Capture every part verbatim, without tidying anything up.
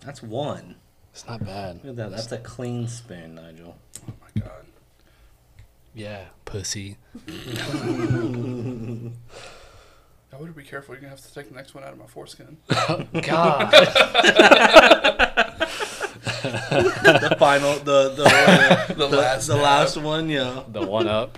That's one. It's not bad. Look at that. That's a clean spin, Nigel. Oh my god. Yeah, pussy. I would be careful. You're gonna have to take the next one out of my foreskin. God. The final, the the the, The the last the dab. last one, yeah. The one up.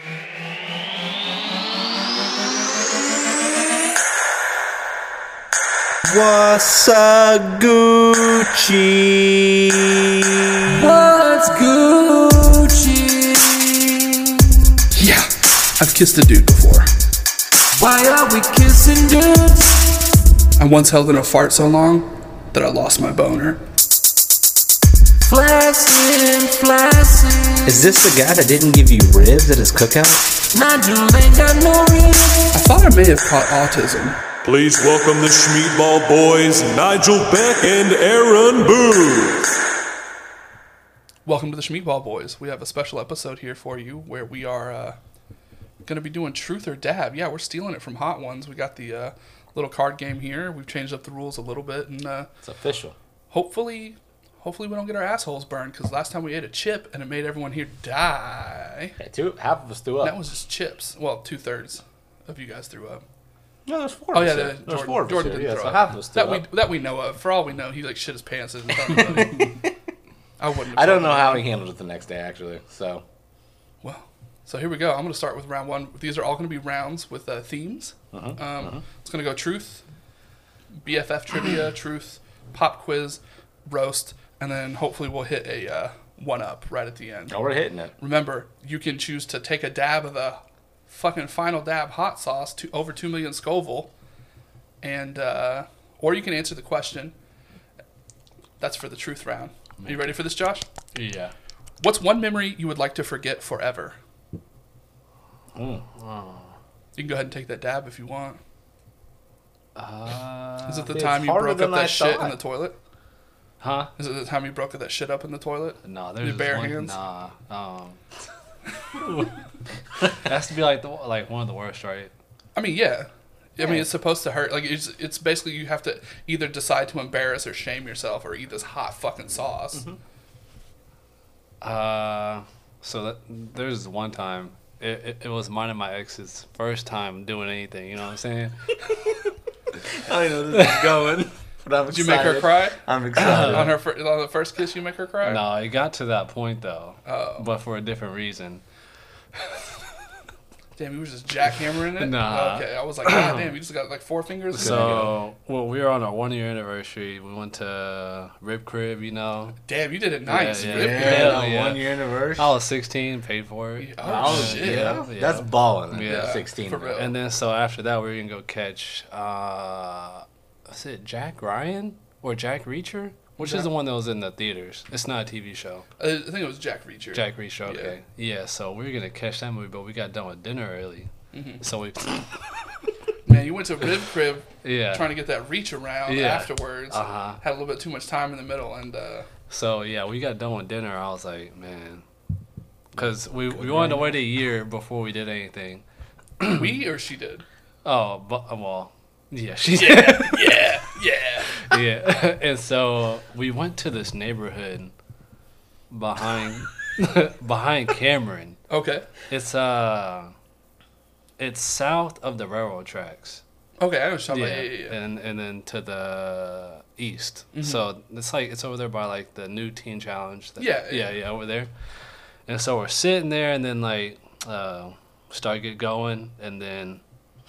What's a Gucci? What's Gucci? Yeah, I've kissed a dude before. Why are we kissing dudes? I once held in a fart so long that I lost my boner. Flashing, flashing. Is this the guy that didn't give you ribs at his cookout? Nigel ain't got no ring. I thought I may have caught autism. Please welcome the Schmeatball Boys, Nigel Beck and Aaron Booth. Welcome to the Schmeatball Boys. We have a special episode here for you where we are uh, going to be doing Truth or Dab. Yeah, we're stealing it from Hot Ones. We got the uh, little card game here. We've changed up the rules a little bit, and uh, It's official. hopefully, hopefully we don't get our assholes burned. Because last time we ate a chip and it made everyone here die. Yeah, two, half of us threw up. That was just chips. Well, two thirds of you guys threw up. No, there's four Oh of yeah, us the, here. There's Jordan, four of us Jordan here. didn't Yeah, throw so up. half of us threw that we up. that we know of. For all we know, he like shit his pants in front of everybody. I wouldn't. Have I don't thrown know up. how he handled it the next day, actually. So, Well, so here we go. I'm going to start with round one. These are all going to be rounds with uh, themes. uh-huh, Um, uh-huh. It's going to go truth, B F F trivia, truth, pop quiz, roast, and then hopefully we'll hit a uh, one up right at the end. Oh, we're hitting it. Remember, you can choose to take a dab of the fucking final dab hot sauce to over two million Scoville, and uh, or you can answer the question. That's for the truth round. Are you ready for this, Josh? Yeah. What's one memory you would like to forget forever? Mm. You can go ahead and take that dab if you want. Uh, Is it the it's time you harder broke than up that I shit thought. in the toilet? Huh? Is it the time you broke that shit up in the toilet? No, there's Your this bare one, hands? Nah. Um, it has to be like the like one of the worst, right? I mean, yeah. I mean, Yeah. it's supposed to hurt. Like, it's, it's basically you have to either decide to embarrass or shame yourself or eat this hot fucking sauce. Mm-hmm. Uh, so that, there's one time. It, it, it was mine and my ex's first time doing anything. You know what I'm saying? I know this is going, but I'm Did you make her cry? I'm excited. on her fir- on the first kiss, you make her cry? No, it got to that point though, Oh. but for a different reason. Damn, you were just jackhammering it? Nah. Okay, I was like, God damn, you just got like four fingers? So, well, we were on our one year anniversary. We went to Rib Crib, you know. Damn, you did it nice. Yeah, Rip yeah. Curl. Yeah, Yeah. one year anniversary. I was sixteen, paid for it. Oh, Oh, shit. yeah. Yeah. That's balling. Yeah. Yeah, sixteen. For real. And then so after that, we were gonna go catch. Uh, was it Jack Ryan or Jack Reacher? Which Jack- is the one that was in the theaters? It's not a T V show. Uh, I think it was Jack Reacher. Jack Reacher. Okay. Yeah. So we were gonna catch that movie, but we got done with dinner early. Mhm. So we. Man, you went to Rib Crib Yeah. trying to get that reach around Yeah. afterwards. Uh huh. Had a little bit too much time in the middle, and uh, So yeah, we got done with dinner. I was like, man, because we we wanted to wait a year before we did anything. we or she did. Oh, but well, yeah, she Yeah, yeah, yeah. yeah. And so we went to this neighborhood behind behind Cameron. Okay, It's uh, it's south of the railroad tracks. okay, I know what you're talking Yeah, about. Yeah, yeah, yeah. and and then to the east. Mhm. So it's like it's over there by like the new Teen Challenge. that- Yeah, yeah, yeah. yeah, over there. And so we're sitting there, and then like uh, start get going, and then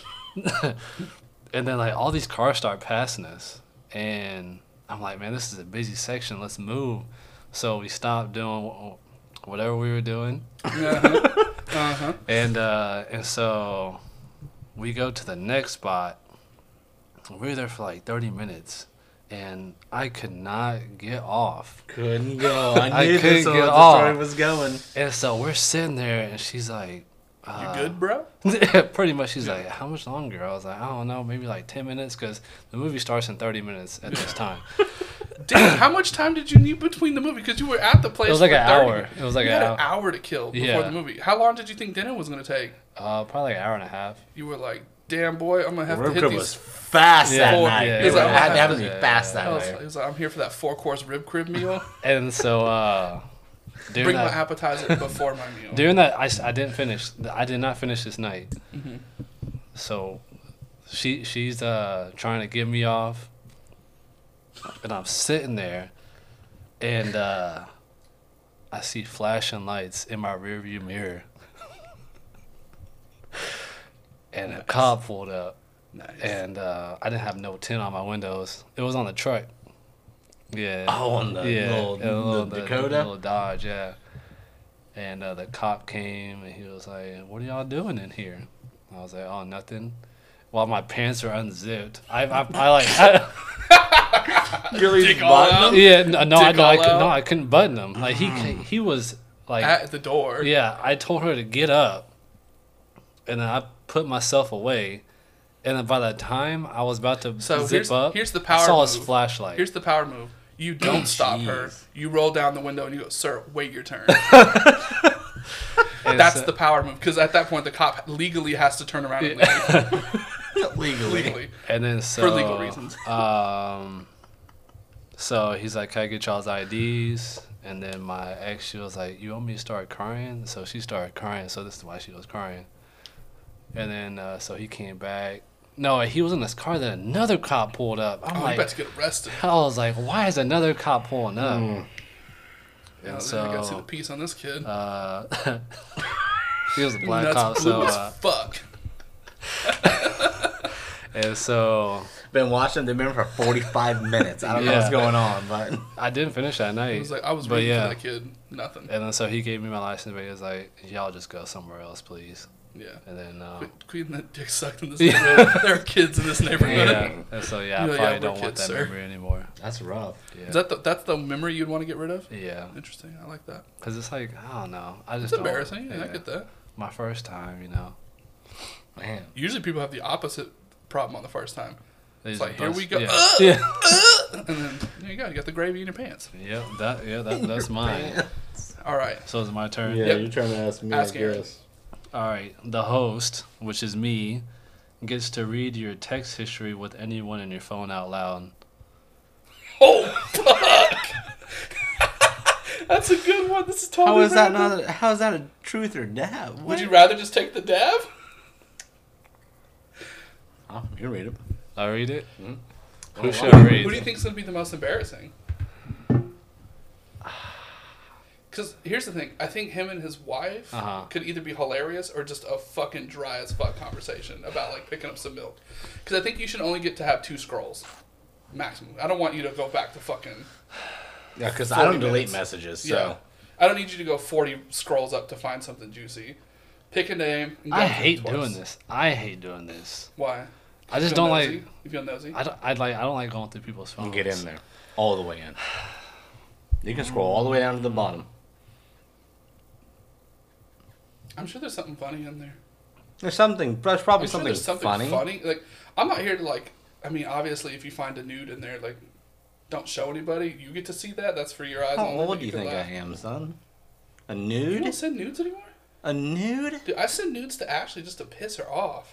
and then like all these cars start passing us, and I'm like, man, this is a busy section. Let's move. So we stopped doing wh- whatever we were doing, Uh-huh. uh-huh. and uh, and so we go to the next spot. We were there for like thirty minutes, and I could not get off. Couldn't go. I I knew couldn't this was get the off. story was going. And so we're sitting there, and she's like, You uh, good, bro? Pretty much, she's like, how much longer? I was like, I don't know, maybe like ten minutes, because the movie starts in thirty minutes at this time. Damn, how much time did you need between the movie? Because you were at the place It was for like an thirty hour. minutes. It was like you an had hour. an hour to kill before Yeah. the movie. How long did you think dinner was going to take? Uh, probably like an hour and a half. You were like, damn boy, I'm gonna have to Rib hit crib these. was fast Yeah, that four- night. yeah, it he's like, had to have to yeah, be fast I that was, night. he was like, I'm here for that four course rib crib meal. And so uh, during Bring my that, appetizer before my meal. during that, I, s- I didn't finish. I did not finish this night. Mm-hmm. So she she's uh, trying to get me off, and I'm sitting there, and uh, I see flashing lights in my rearview mirror, and a cop pulled up. Nice. And uh, I didn't have no tint on my windows. It was on the truck. Yeah. Oh, on the little- yeah, little- the Dakota? little Dodge, yeah. And uh, the cop came and he was like, "What are y'all doing in here?" I was like, "Oh, nothing." While my pants are unzipped, I, I, I like, I, Dick all out. yeah, no, no, I, Dick no, I, all could, no, out? I couldn't button them. Like he, he was like, At the door. yeah, I told her to get up, and then I put myself away, and then by the time I was about to So zip here's- up, here's the I power saw his move. flashlight. Here's the power move. You don't stop her. Jeez. You roll down the window and you go, "Sir, wait your turn." And That's so- the power move because at that point the cop legally has to turn around and leave. Legally. legally. And then so For legal reasons. Um, so he's like, "Can I get y'all's I Ds?" And then my ex, she was like, "You want me to start crying?" So she started crying. So this is why she was crying. And then uh, so he came back. No, he was in this car. Then another cop pulled up. I'm Oh, you like, about to get arrested. I was like, why is another cop pulling up? Mm. Yeah, And so, I got to see the so piece on this kid. uh, he was a black Nuts cop. blue So as uh, fuck. and so Been watching them for forty-five minutes. I don't know Yeah. what's going on, but I didn't finish that night. It was like I was but waiting yeah. for that kid. Nothing. And then so he gave me my license, but he was like, "Y'all just go somewhere else, please." Yeah. And then, um, Quit, quit that dick sucked in this Yeah. neighborhood. There are kids in this neighborhood. yeah. And so yeah, I You're like, probably yeah, we're don't want kids, that sir. memory anymore. that's rough. Yeah. Is that the, that's the memory you'd want to get rid of? yeah. Interesting. I like that. Because it's like I don't know. I It's just don't- embarrassing. Yeah, I yeah. get that. My first time, you know. Man. Usually people have the opposite problem on the first time. They It's just like, here bust- we go. Yeah. Ugh! yeah. And then there you go. You got the gravy in your pants. Yep. That. Yeah. That. That's mine. All right. So it's my turn. Yeah, Yep. you're trying to ask me, Ask I Aaron. guess. All right. The host, which is me, gets to read your text history with anyone in your phone out loud. Oh fuck! That's a good one. This is totally. How is that random. not? A, how is that a truth or dab? Would What? you rather just take the dab? Oh, you can read it. I read it. Mhm. Who Oh, should wow. I read? Who do you think's gonna be the most embarrassing? Because here's the thing, I think him and his wife Uh-huh. could either be hilarious or just a fucking dry as fuck conversation about like picking up some milk. Because I think you should only get to have two scrolls, maximum. I don't want you to go back to fucking. Yeah, because I forty don't delete minutes. messages. So Yeah, I don't need you to go forty scrolls up to find something juicy. Pick a name. And go I through it hate twice. doing this. I hate doing this. Why? I just Feel don't nosy? like. You feel nosy? I don't. I like. I don't like going through people's you phones. can get in there, all the way in. You can scroll all the way down to the bottom. I'm sure there's something funny in there. There's something. There's probably I'm sure something, there's something funny. funny. Like, I'm not here to like. I mean, obviously, if you find a nude in there, like, don't show anybody. You get to see that. That's for your eyes. How only, old but do you can think laugh. I am, son? A You nude? don't send nudes anymore. A nude? Dude, I send nudes to Ashley just to piss her off.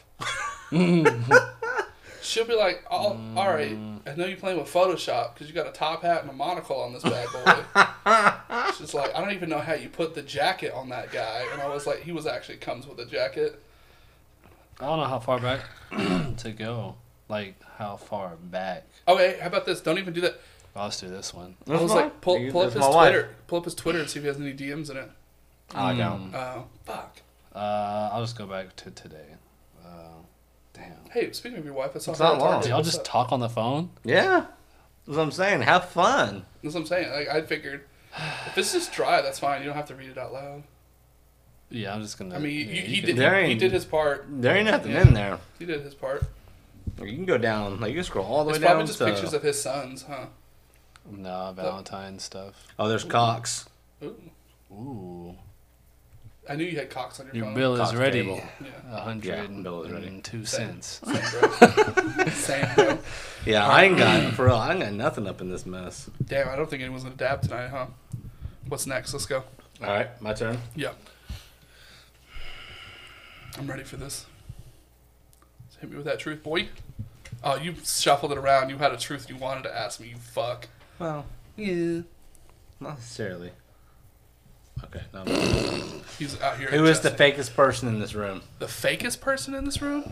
She'll be like, oh, all right, I know you're playing with Photoshop because you got a top hat and a monocle on this bad boy. She's like, I don't even know how you put the jacket on that guy. And I was like, he was actually comes with a jacket. I don't know how far back to go. Like how far back. Okay, how about this? Don't even do that. I'll just do this one. I was like, pull, pull up his That's my wife. Twitter. Pull up his Twitter and see if he has any D Ms in it. Oh, I don't. Oh, fuck. Uh, I'll just go back to today. Uh, damn. Hey, speaking of your wife, I saw It's her not at long. Target. Y'all What's just up? talk on the phone? Yeah. That's what I'm saying. Have fun. That's what I'm saying. Like, I figured, if it's just dry, that's fine. You don't have to read it out loud. Yeah, I'm just gonna. I mean, yeah, you, you he can- did. There He, he ain't- did his part. There ain't nothing Yeah. in there. He did his part. You can go down. Like you can scroll all the It's way down probably just to. pictures of his sons, huh? No, Valentine stuff. Oh, there's Cox. Ooh. Ooh. I knew you had cocks on your, Your phone. bill is Cox ready. table. Yeah. A hundred bill is ready. and two Same. cents. Same, bro. Same, bro. Yeah, I ain't got for real. I ain't got nothing up in this mess. Damn, I don't think anyone's gonna dab tonight, huh? What's next? Let's go. All right, my turn. Yeah. I'm ready for this. Hit me with that truth, boy. Oh, you shuffled it around. You had a truth you wanted to ask me, you fuck. Well, Yeah. not necessarily. Okay. No, He's out here. who is the adjusting. fakest person in this room? The fakest person in this room?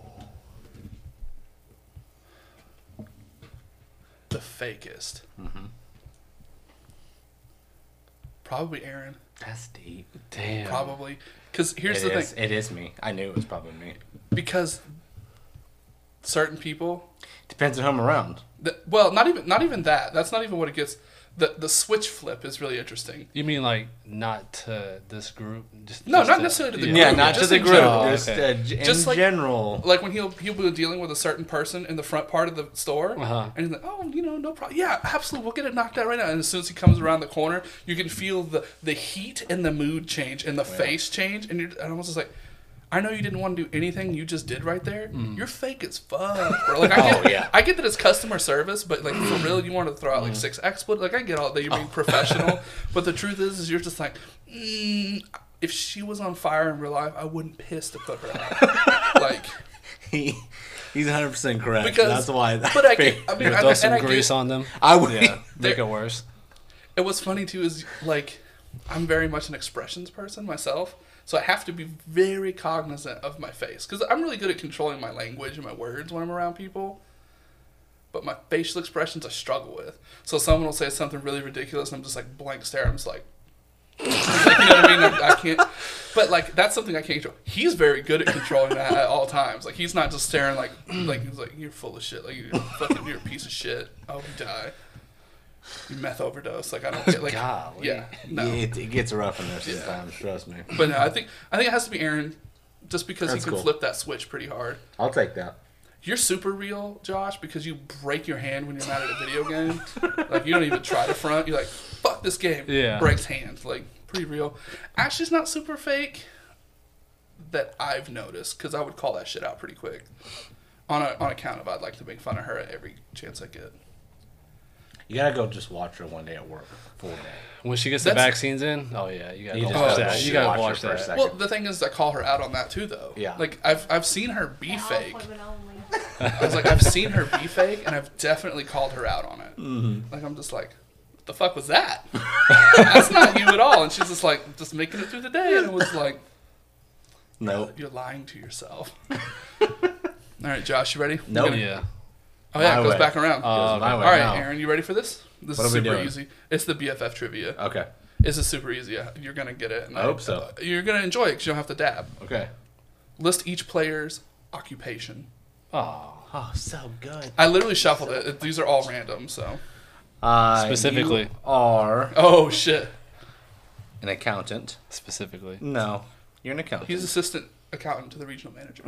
The fakest. Mm-hmm. Probably Aaron. That's deep. Damn. Probably. Because here's It the is- thing. It is me. I knew it was probably me. Because certain people... Depends on who I'm around. The, well, not even not even that. That's not even what it gets. The the switch flip is really interesting. You mean like not to this group? Just, No, just not to- necessarily to the Yeah, group, not just to the in group. general. Oh, Just, okay. uh, j- in Just like- general. Like when he'll he'll be dealing with a certain person in the front part of the store, Uh-huh. and he's like, "Oh, you know, no problem. Yeah, absolutely, we'll get it knocked out right now." And as soon as he comes around the corner, you can feel the the heat and the mood change and the face change, and you're and I'm just like, I know you didn't want to do anything you just did right there. You're fake as fuck, bro. Like I get, Oh, yeah. I get that it's customer service, but like for real, you want to throw out like six exploits. Like I get all that you're being professional, but the truth is, is you're just like, mm, if she was on fire in real life, I wouldn't piss to put her out. Like. he, he's one hundred percent correct. Because, That's why. but I get, I mean, You I, throw and some I grease get, on them. I would. Yeah, make There- it worse. and what's funny too is like, I'm very much an expressions person myself, so I have to be very cognizant of my face because I'm really good at controlling my language and my words when I'm around people. But my facial expressions I struggle with. So someone will say something really ridiculous, and I'm just like blank stare. I'm just like, like, you know what I mean? I, I can't. But like that's something I can't control. He's very good at controlling that at all times. Like he's not just staring like like he's like you're full of shit. Like you're fucking you're a piece of shit. I hope you die. You meth overdose. Like I don't get like Golly. yeah no. Yeah, it, it gets rough in there sometimes. Trust me. But no, I think I think it has to be Aaron, just because That's he can cool. flip that switch pretty hard. I'll take that. You're super real, Josh, because you break your hand when you're mad at a video game. Like you don't even try to front. You're like, fuck this game. Yeah. Breaks hands. Like pretty real. Ashley's not super fake. That I've noticed, because I would call that shit out pretty quick. On a, on account of I'd like to make fun of her at every chance I get. You gotta go just watch her one day at work. Full day. When she gets the That's- vaccines in, oh yeah, you gotta You go just watch gotta that. watch You it. gotta Watch her watch for a that. second. Well, the thing is, I call her out on that too, though. Yeah. Like I've I've seen her be Now fake. appointment only. I was like, I've seen her be fake, and I've definitely called her out on it. Mm-hmm. Like, I'm just like, what the fuck was that? That's not you at all. And she's just like, just making it through the day. And it was like, No. you're lying to yourself. All right, Josh, you ready? Nope. We're gonna- Yeah. Oh, yeah, My it goes way. back around. Uh, Goes my all way right, now. Aaron, you ready for this? This What is are we super doing? easy. It's the B F F trivia. Okay. This is super easy. You're going to get it. And I hope so. You're going to enjoy it because you don't have to dab. Okay. List each player's occupation. Oh. Oh, so good. I literally shuffled it. It- These are all random, so. Uh, Specifically. you are Oh, shit. an accountant. Specifically. No, you're an accountant. He's assistant accountant to the regional manager.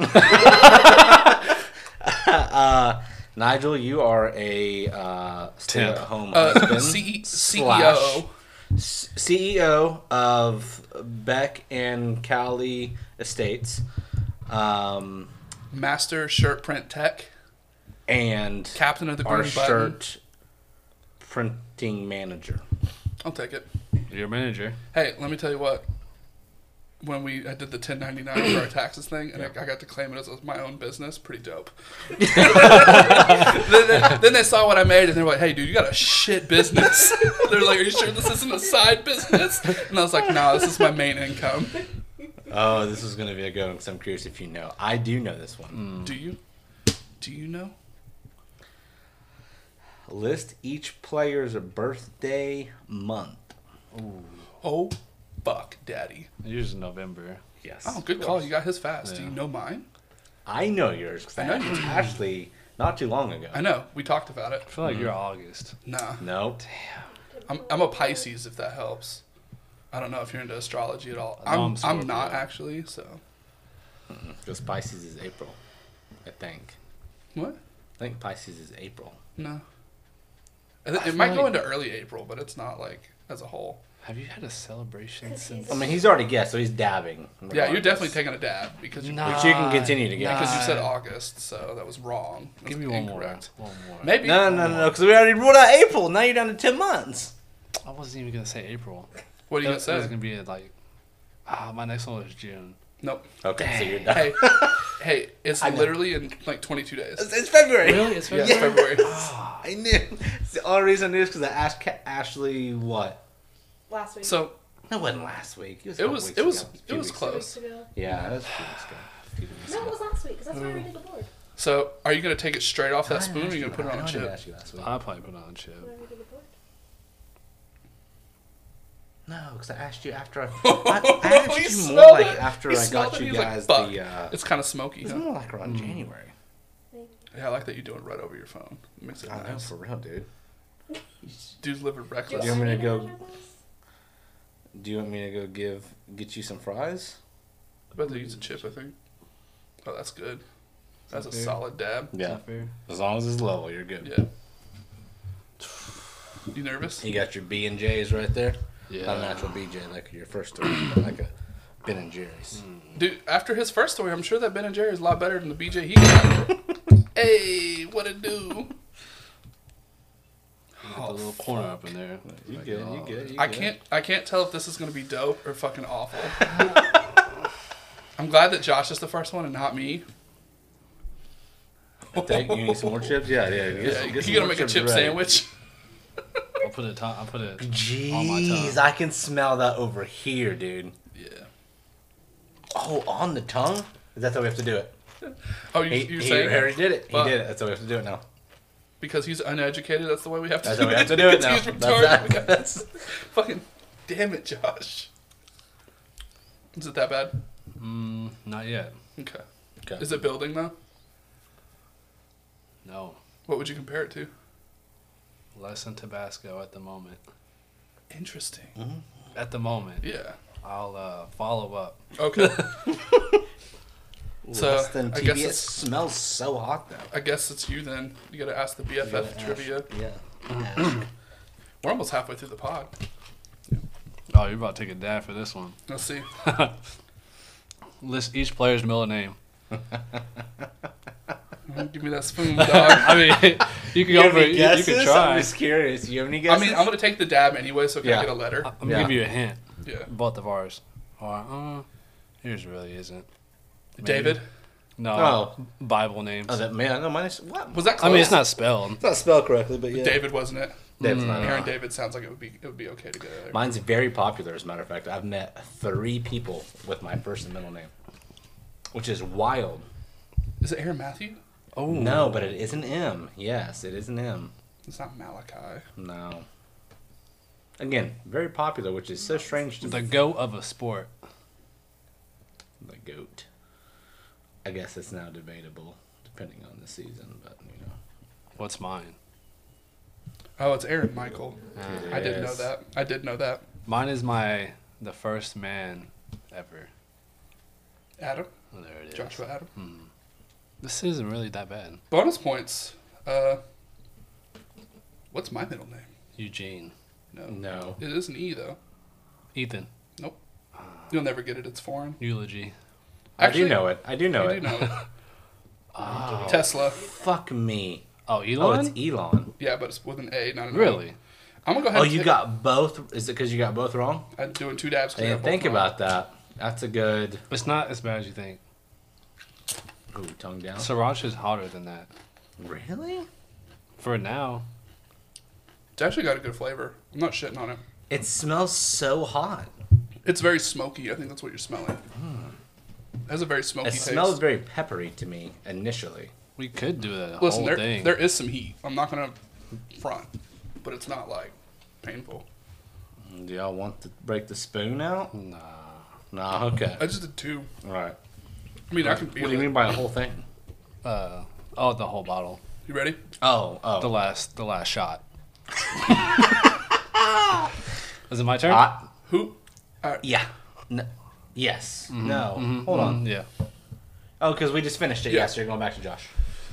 uh, Nigel, you are a uh, stay-at-home Uh, husband. C- slash CEO. S- C E O of Beck and Cali Estates, um, Master shirt print tech. and Captain of the our Green Button. shirt printing manager. I'll take it. You're a manager. Hey, let me tell you what. When we I did the ten ninety-nine for our taxes thing, and I, I got to claim it as my own business, pretty dope. then, they, then they saw what I made, and they're like, "Hey, dude, you got a shit business." They're like, "Are you sure this isn't a side business?" And I was like, "No, this is my main income." Oh, this is going to be a good one because I'm curious if you know. I do know this one. Do you? Do you know? List each player's birthday month. Oh, fuck, daddy. Yours is November. Yes. Oh, good call. You got his fast. Do Yeah. you know mine? I know yours because I I know know you do. actually not too long ago. I know. We talked about it. I feel like you're August. Nah. Nope. I'm I'm a Pisces, if that helps. I don't know if you're into astrology at all. No, I'm I'm I'm Scorpio. not actually. So Because Pisces is April, I think. what? I think Pisces is April. No. I th- I it might feel go like- into early April, but it's not like as a whole. Have you had a celebration since? I mean, he's already guessed, so he's dabbing. Yeah, you're regardless. definitely taking a dab because you Nah. Which you can continue to get. because you said Nah. August, so that was wrong. That Give was me one more. incorrect. One more. Maybe. No, no, no, no, because we already ruled out April. Now you're down to ten months. I wasn't even gonna say April. What are you That- gonna that was say? gonna be like, ah, my next one was June. Nope. Okay, so you're done. Hey, Hey, it's I know. literally in like twenty-two days. It's February. Really? It's Yeah, February? it's February. I knew. It's the only reason I knew is because I asked Ca- Ashley what. Last week. So No, it wasn't last week. It was. a it couple was weeks it was ago. A it few was weeks two ago. weeks close. ago. Yeah, it was a few weeks ago. A few weeks No, ago. it was last week because that's why I redid the board. So are you gonna take it straight off that I spoon, or are asked you gonna put it I on a know I did chip? ask you last week. I'll probably put it on a chip. When I redid the board. No, because I asked you after I. I, I asked He you more smelled like it. after He I smelled got it. you He was like, guys "Fuck." the. Uh, It's kind of smoky. it's Huh? more like around January. Thank you. Yeah, I like that you do it right over your phone. It makes it I know, nice. for real, dude. Dude's living Do reckless. you want me to I go- remember this? Do you want me to go give get you some fries? I bet they use a chip. I think. Oh, that's good. That's a fair? solid dab. Is that fair? As long as it's low, you're good. Yeah. You nervous? You got your B and J's right there. Yeah. Not a natural B J like your first story, but like a Ben and Jerry's. Dude, after his first story, I'm sure that Ben and Jerry is a lot better than the B J he got. Hey, what it do? Get the little corner up in there. You Like, good? oh. You good? You I good. can't. I can't tell if this is gonna be dope or fucking awful. I'm glad that Josh is the first one and not me. Take, you need some more chips? Yeah, yeah. Get Yeah, some, get some you gonna more make a chips chip ready. sandwich? I'll put it. To- I'll put it. Jeez, I can smell that over here, dude. Yeah. Oh, on the tongue? Is that how we have to do it? Oh, you, He, you're he saying already did it. He Fuck. did it. That's how we have to do it now. because he's uneducated? That's the way we have to. That's do how we have to do it now. He's That's retarded. that. We got- That's Fucking damn it, Josh. Is it that bad? Mm, not yet. Okay. okay. Is it building though? No. What would you compare it to? Less than Tabasco at the moment. Interesting. At the moment. Yeah. I'll uh, follow up. Okay. So, Less than I T guess V. It it's- smells so hot though. I guess it's you then. You gotta ask the B F You F gotta trivia. ask- Yeah. We're almost halfway through the pod. Oh, you're about to take a dab for this one. Let's see. List each player's middle name. Give me that spoon, dog. I mean, you can You go have for any it. You, you guesses? can I'm try. just curious. You have any I guesses? mean, I'm gonna take the dab anyway, so can Yeah. I get a letter? I'm gonna Yeah. give you a hint. Yeah. Both of ours. Or, uh, yours really isn't. Maybe. David. No. Oh. Bible names. Oh, that man. No, mine is what? Was that I close? mean, it's not spelled. It's not spelled correctly, but yeah. David, wasn't it? David's not. Aaron David sounds like it would be it would be okay to get there. Mine's very popular, as a matter of fact. I've met three people with my first and middle name, which is wild. Is it Aaron Matthew? Oh. No, but it is an M. Yes, it is an M. It's not Malachi. No. Again, very popular, which is so strange to The goat of a sport. the goat. I guess it's now debatable, depending on the season, but you know. What's mine? Oh, it's Aaron Michael. Uh, I did know Yes. that. I did know that. Mine is my the first man ever. Adam. Oh, there it is. Joshua Adam. This isn't really that bad. Bonus points. Uh, what's my middle name? Eugene. No. No. It is an E though. Ethan. Nope. You'll never get it. It's foreign. Eulogy. I do know it. I do know You it. do know it. Tesla. Fuck me. Oh, Oh, Elon? it's Elon. Yeah, but it's with an A, not an O. Really? I'm gonna go ahead. Oh, and you take- got both? Is it because you got both wrong? I'm doing two dabs. 'cause I I didn't got both think wrong. about that. That's a good. It's not as bad as you think. Ooh, tongue down. Sriracha's hotter than that. Really? For now. It's actually got a good flavor. I'm not shitting on it. It smells so hot. It's very smoky. I think that's what you're smelling. It has a very smoky It taste. smells very peppery to me initially. We could do the Listen, whole there, thing. there is some heat. I'm not gonna front, but it's not like painful. Do y'all want to break the spoon out? Nah. Nah, okay. I just did two. All right. I mean, I can What feel do you it. mean by the whole thing? Uh, oh, the whole bottle. You ready? Oh, oh. The last, the last shot. Is it my turn? Uh, Who? Uh, yeah. No. Yes. No. Hold on. Mm, yeah. Oh, because we just finished it. Yeah. Yes, you're going back to Josh.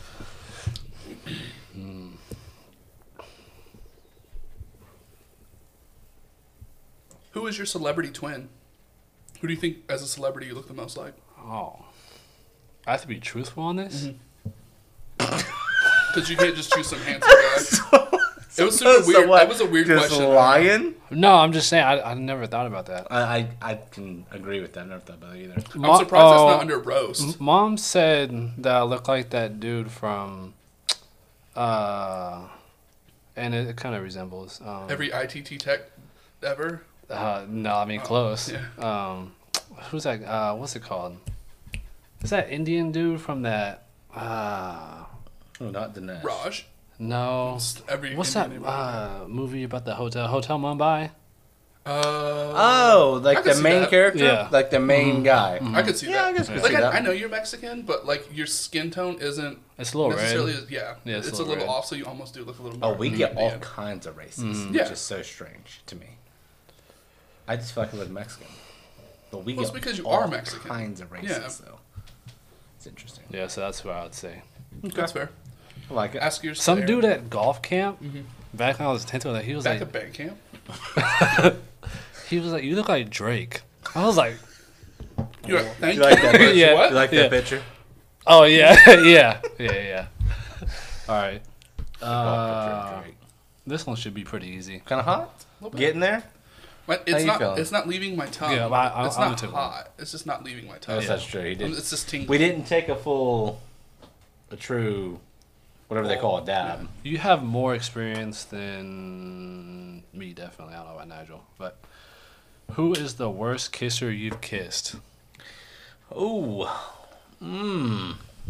Who is your celebrity twin? Who do you think, as a celebrity, you look the most like? Oh. I have to be truthful on this? Because you can't just choose some handsome guy. It was super So weird. what? That was a weird Just question. lying? No, I'm just saying. I, I never thought about that. I, I I can agree with that. I never thought about it either. I'm Mo- surprised that's oh, not under roast. Mom said that I look like that dude from, uh, and it, it kind of resembles. Um, Every I T T tech ever. uh, no, I mean close. yeah. Um, who's that? Uh, what's it called? Is that Indian dude from that? Uh, Oh, not Dinesh. Raj. no. Every What's that Indian name. uh, movie about the hotel? Hotel Mumbai. Uh, Oh, I like could the see main that. character? Yeah. Like the main guy. I could see Yeah, that. I guess I could like see I, that. I know you're Mexican, but like your skin tone isn't It's a little necessarily. red. Yeah, Yeah, it's it's, a a little little red. off, so you almost do look a little Oh, more. we get all Indian. kinds of races, Mm. which Yeah. is so strange to me. I just feel like I look Mexican. But we Well, it's get because you all are Mexican. kinds of races, Yeah. so it's interesting. Yeah, so that's what I would say. That's fair. I like it. Ask your Some Sarah. dude at golf camp. Back when I was attentive, like he was back like, at band camp. he was like, you look like Drake. I was like, You're like, thank You like that picture? Yeah. What? You like Yeah. that picture? oh yeah, yeah, yeah, yeah. All right. Golf Uh, picture of Drake. this one should be pretty easy. Kind of hot? little bit. Getting there? But How it's you not. feeling? It's not leaving my tongue. Yeah, but I- I- it's I'm not gonna take hot. It's just not leaving my tongue. Yes, that's true. He did. It's just tingling. We didn't take a full, a true, whatever they call a dab. You have more experience than me, definitely. I don't know about Nigel, but who is the worst kisser you've kissed? Ooh. Mmm.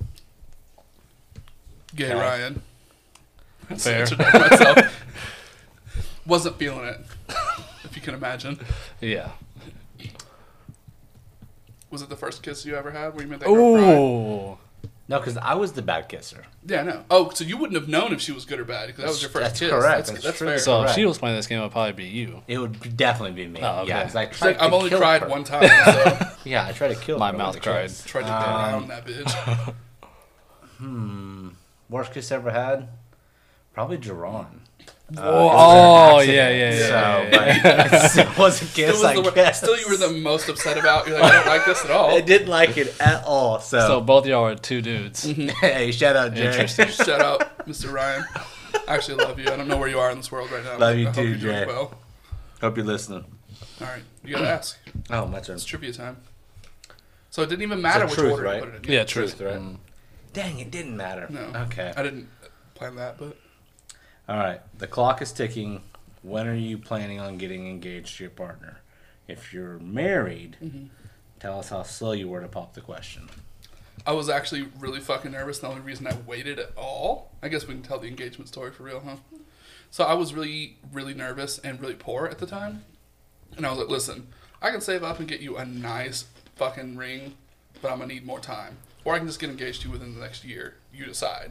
Gay Okay. Ryan. Fair. Answered that myself. Wasn't feeling it. If you can imagine. Yeah. Was it the first kiss you ever had where you made that girl cry? Ooh. No, because I was the bad kisser. Yeah, no. Oh, so you wouldn't have known if she was good or bad because that was your first That's kiss. correct. That's, That's that's true. fair. So if Correct. she was playing this game, it would probably be you. It would definitely be me. Oh, okay. Yeah, 'cause I She's tried like, to I've only kill cried her. one time, so Yeah, I tried to kill My her mouth with a cried. kiss. tried to Um, drown that bitch. Hmm. Worst kiss ever had? Probably Jerron. Oh, yeah, yeah, yeah. So, yeah, yeah. but it still was a Still, kiss, was I the, wor- guess. still, you were the most upset about. You're like, I don't like this at all. I didn't like it at all. So So, both of y'all are two dudes. hey, shout out, Jay. Interesting. Shout out, Mister Ryan. I actually love you. I don't know where you are in this world right now. Love but you I hope too, you're doing Jay. well. Hope you're listening. All right, you gotta ask. Oh, my turn. It's trivia time. So it didn't even matter which truth, order right? you put it in. Yeah, Truth, truth. right? Mm. Dang, it didn't matter. No. Okay. I didn't plan that, but All right. The clock is ticking. When are you planning on getting engaged to your partner? If you're married, Mm-hmm. tell us how slow you were to pop the question. I was actually really fucking nervous. The only reason I waited at all, I guess we can tell the engagement story for real, huh? So I was really, really nervous and really poor at the time. And I was like, listen, I can save up and get you a nice fucking ring, but I'm going to need more time. Or I can just get engaged to you within the next year. You decide.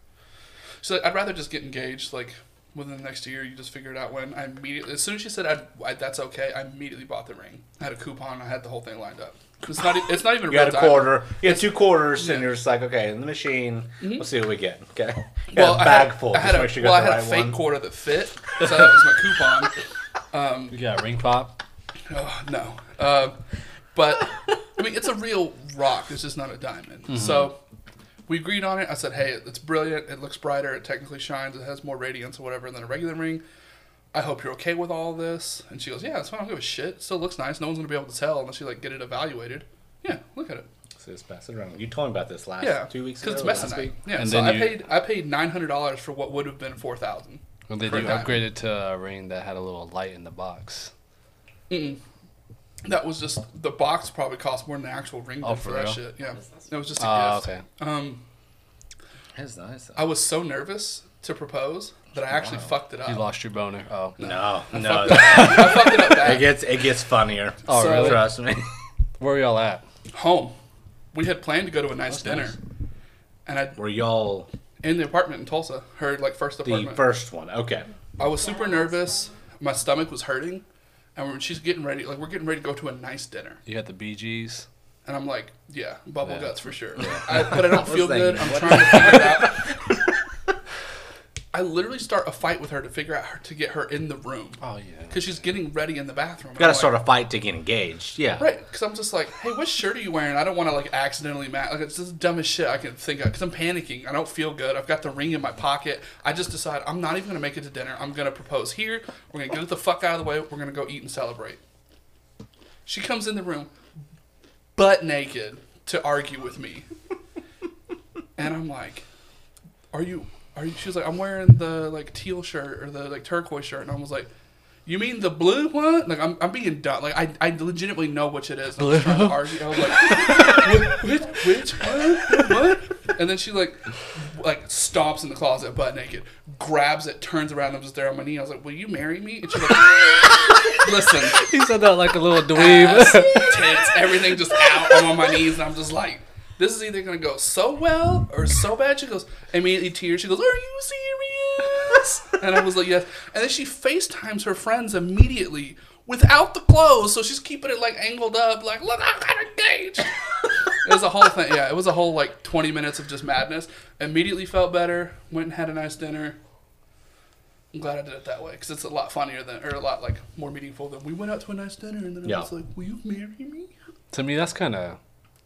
So like, I'd rather just get engaged, like, within the next year. You just figure it out when. I immediately, as soon as she said I'd, I, that's okay, I immediately bought the ring. I had a coupon. I had the whole thing lined up. It's not, e- it's not even a You real got a diamond. quarter. You had two quarters, and Yeah. Mm-hmm. you're just like, okay, in the machine, we'll see what we get. Okay. You Well, got a I bag had, full. I had just a, make sure you well, I got had the a right fake one. quarter that fit, so that was my coupon. You got a ring pop? Oh, no. Uh, but, I mean, it's a real rock. It's just not a diamond. Mm-hmm. So, we agreed on it. I said, hey, it's brilliant. It looks brighter. It technically shines. It has more radiance or whatever than a regular ring. I hope you're okay with all this. And she goes, yeah, it's fine. I don't give a shit. It still looks nice. No one's going to be able to tell unless you, like, get it evaluated. Yeah, look at it. So just pass it around. You told me about this last Yeah. two weeks Because ago. it's last Messinite. week. Yeah, And so then I you- paid I paid nine hundred dollars for what would have been four thousand dollars. And then For a you diamond. upgraded to a ring that had a little light in the box. Mm-mm. That was just the box. Probably cost more than the actual ring Oh, did for for that real? shit. Yeah, it was just a Oh, gift. okay. Um, That's nice. though. I was so nervous to propose that I actually fucked it up. You lost your boner. Oh. No, I no. fucked it up. I fucked it up It bad. gets it gets funnier. Oh, So- really? Trust me. Where were y'all at? Home. We had planned to go to a nice dinner, nice. and I Were y'all in the apartment in Tulsa. Her like first the apartment. first one? Okay. I was super nervous. My stomach was hurting, and when she's getting ready, like we're getting ready to go to a nice dinner. You had the Bee Gees. And I'm like, yeah, bubble Yeah. guts for sure. I, but I don't was feel good. thinking, I'm what trying to figure it out. I I literally start a fight with her to figure out how to get her in the room. Oh yeah. Because she's getting ready in the bathroom. You gotta start a fight to get engaged. Yeah. Right, because I'm just like, hey, what shirt are you wearing? I don't want to like accidentally match. Like it's just the dumbest shit I can think of. Because I'm panicking. I don't feel good. I've got the ring in my pocket. I just decide I'm not even gonna make it to dinner. I'm gonna propose here. We're gonna get it the fuck out of the way. We're gonna go eat and celebrate. She comes in the room, butt naked, to argue with me, and I'm like, are you? Are you? She was like, I'm wearing the like teal shirt or the like turquoise shirt, and I was like, you mean the blue one? Like I'm, I'm being dumb. Like I, I legitimately know which it is. And I was trying to argue. I was like, which, which one? What? And then she like, like stomps in the closet, butt naked, grabs it, turns around, and I'm just there on my knee. I was like, will you marry me? And she's like, listen, He said that like a little dweeb. ass, tits, everything just out. I'm on my knees, and I'm just like, this is either gonna go so well or so bad. She goes, immediately tears. She goes, are you serious? And I was like, yes. And then she FaceTimes her friends immediately without the clothes, so she's keeping it like angled up, like, look, I got engaged. It was a whole thing. Yeah, it was a whole like twenty minutes of just madness. Immediately felt better. Went and had a nice dinner. I'm glad I did it that way because it's a lot funnier than, or a lot like more meaningful than we went out to a nice dinner and then I Yeah. was like, will you marry me? To me, that's kind of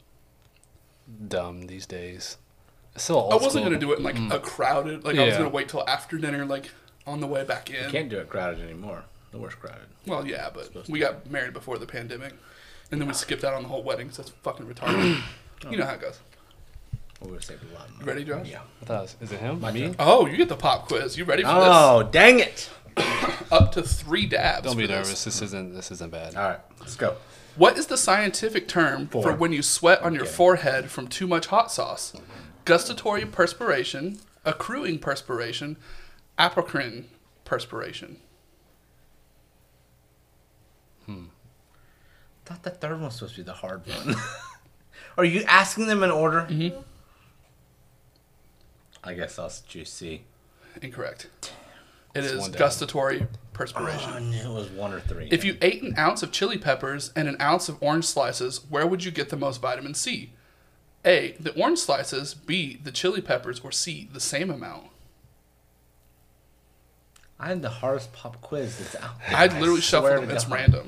dumb these days. It's so old I wasn't school. gonna do it in like a crowded. Like I was Yeah. gonna wait till after dinner, like on the way back You in. can't do it crowded anymore. The worst crowded. Well, yeah, but we got married before the pandemic, and then we skipped out on the whole wedding because that's fucking retarded. You know how it goes. We would save a lot of money. You ready, Josh? Yeah. I thought it was- is it him? My Me? turn. Oh, you get the pop quiz. You ready for Oh, dang it! this? Up to three dabs. Don't be for this. nervous. This isn't. This isn't bad. All right, let's go. What is the scientific term Four. for when you sweat on your Okay. forehead from too much hot sauce? Gustatory perspiration, accruing perspiration, apocrine perspiration. I thought the third one was supposed to be the hard one. Are you asking them in order? Mm-hmm. I guess I'll choose C. Incorrect. It It's is one dab. gustatory perspiration. Oh, I knew it was one or three. If you ate an ounce of chili peppers and an ounce of orange slices, where would you get the most vitamin C? A, the orange slices, B, the chili peppers, or C, the same amount? I had the hardest pop quiz that's out there. I'd I literally shuffle swear them. to It's God. random.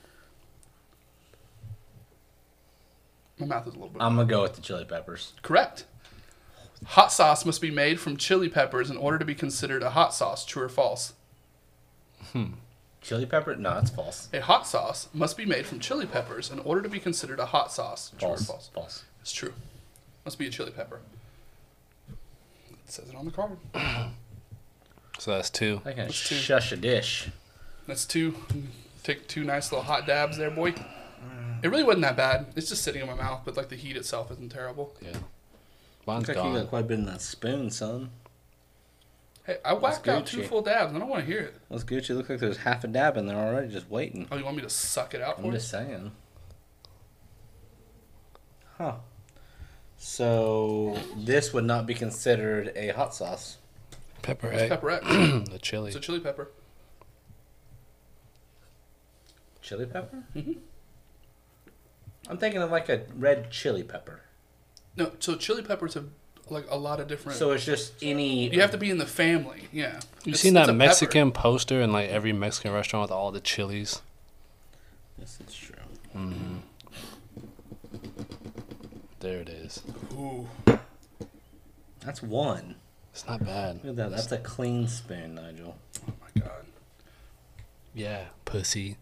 My mouth is a little bit... I'm gonna go with the chili peppers. Correct. Hot sauce must be made from chili peppers in order to be considered a hot sauce. True or false? Chili pepper? No, that's false. A hot sauce must be made from chili peppers in order to be considered a hot sauce. True False. or false? False. It's true. Must be a chili pepper. It says it on the card. So that's two. I can That's two. shush a dish. That's two. Take two nice little hot dabs there, boy. It really wasn't that bad. It's just sitting in my mouth, but like the heat itself isn't terrible. Yeah. Mine's Looks like you gone. got quite a bit in that spoon, son. Hey, I whacked out two Gucci. full dabs. I don't want to hear it. What's Gucci? Looks like there's half a dab in there already, just waiting. Oh, you want me to suck it out for I'm you? just saying. Huh. So this would not be considered a hot sauce. Pepper It's egg. pepper X. The chili. It's a chili pepper. Chili pepper? Mm-hmm. I'm thinking of like a red chili pepper. No, so chili peppers have like a lot of different. So it's just any. you have to be in the family. Yeah. You It's- seen it's that a pepper. Mexican poster in like every Mexican restaurant with all the chilies? Yes, it's true. There it is. Ooh. That's one. It's not bad. Look at that. That's a clean spoon, Nigel. Oh my god. Yeah, pussy.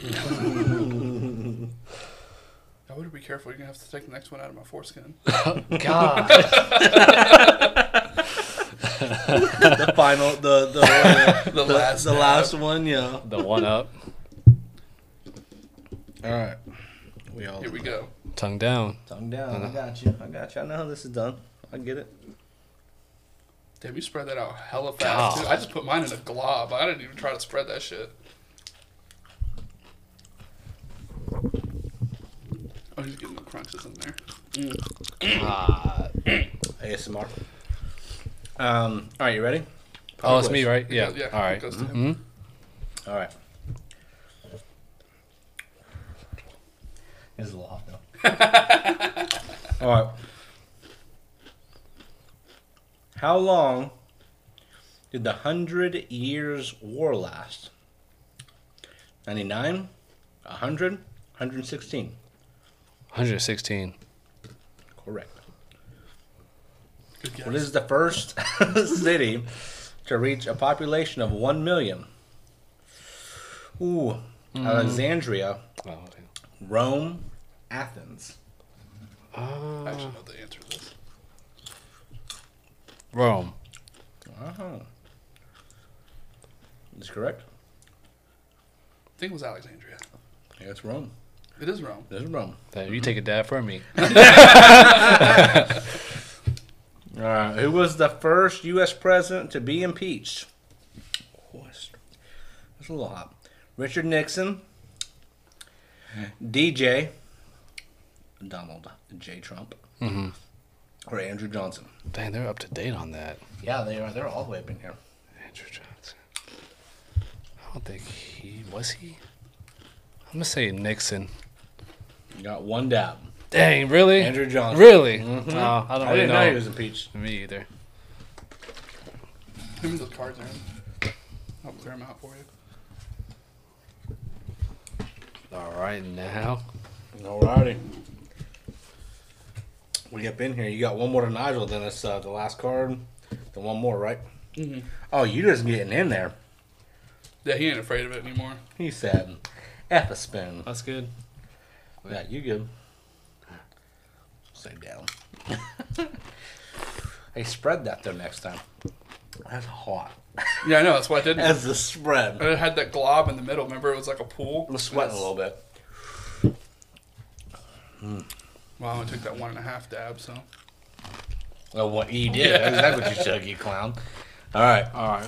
I would be careful. You're gonna have to take the next one out of my foreskin. God. The final, the the the, The last the dab. last one, yeah. The one up. All right. We all Here we go. Tongue down. tongue down. I got you. I got you. I know how this is done. I get it. Damn, you spread that out hella fast, God. too. I just put mine in a glob. I didn't even try to spread that shit. Oh, he's getting the crunches in there. God. A S M R. Um. All right. You ready? Oh, it's me, right? It Yeah. goes- yeah, All it right. goes to him. Mm-hmm. All right. It's a little hot though. All right. How long did the Hundred Years' War last? ninety-nine, one hundred, one hundred sixteen. one hundred sixteen. Correct. Good guess. What is the first city to reach a population of one million? Ooh, Alexandria, Oh, Rome, Athens. I uh, actually know the answer to this. Rome. Oh. Is correct? I think it was Alexandria. Yeah, it's Rome. It is Rome. There's Rome. Hey, you take a dab from me. All right. Who was the first U S president to be impeached? Oh, it's, it's a little hot. Richard Nixon, D J, Donald J. Trump, Mm-hmm. or Andrew Johnson. Dang, they're up to date on that. Yeah, they are. They're all the way up in here. Andrew Johnson. I don't think he was he. I'm gonna say Nixon. You got one dab. Dang, really? Andrew Johnson. Really? Mhm. No, I don't I really didn't know. know he was impeached. Me either. Give me those cards, Aaron. I'll clear them out for you. All right, now. Alrighty. We up in here. You got one more to Nigel, then it's uh, the last card. Then one more, right? Mm-hmm. Oh, you just getting in there. Yeah, he ain't afraid of it anymore. He said, F a spoon. That's good. Yeah, you good. Stay down. Hey, spread that though next time. That's hot. Yeah, I know. That's why I didn't. As the spread. And it had that glob in the middle. Remember, it was like a pool. I'm sweating a little bit. Well, I only took that one and a half dab, so. Well, what you did. That's exactly what you took, you clown. All right. All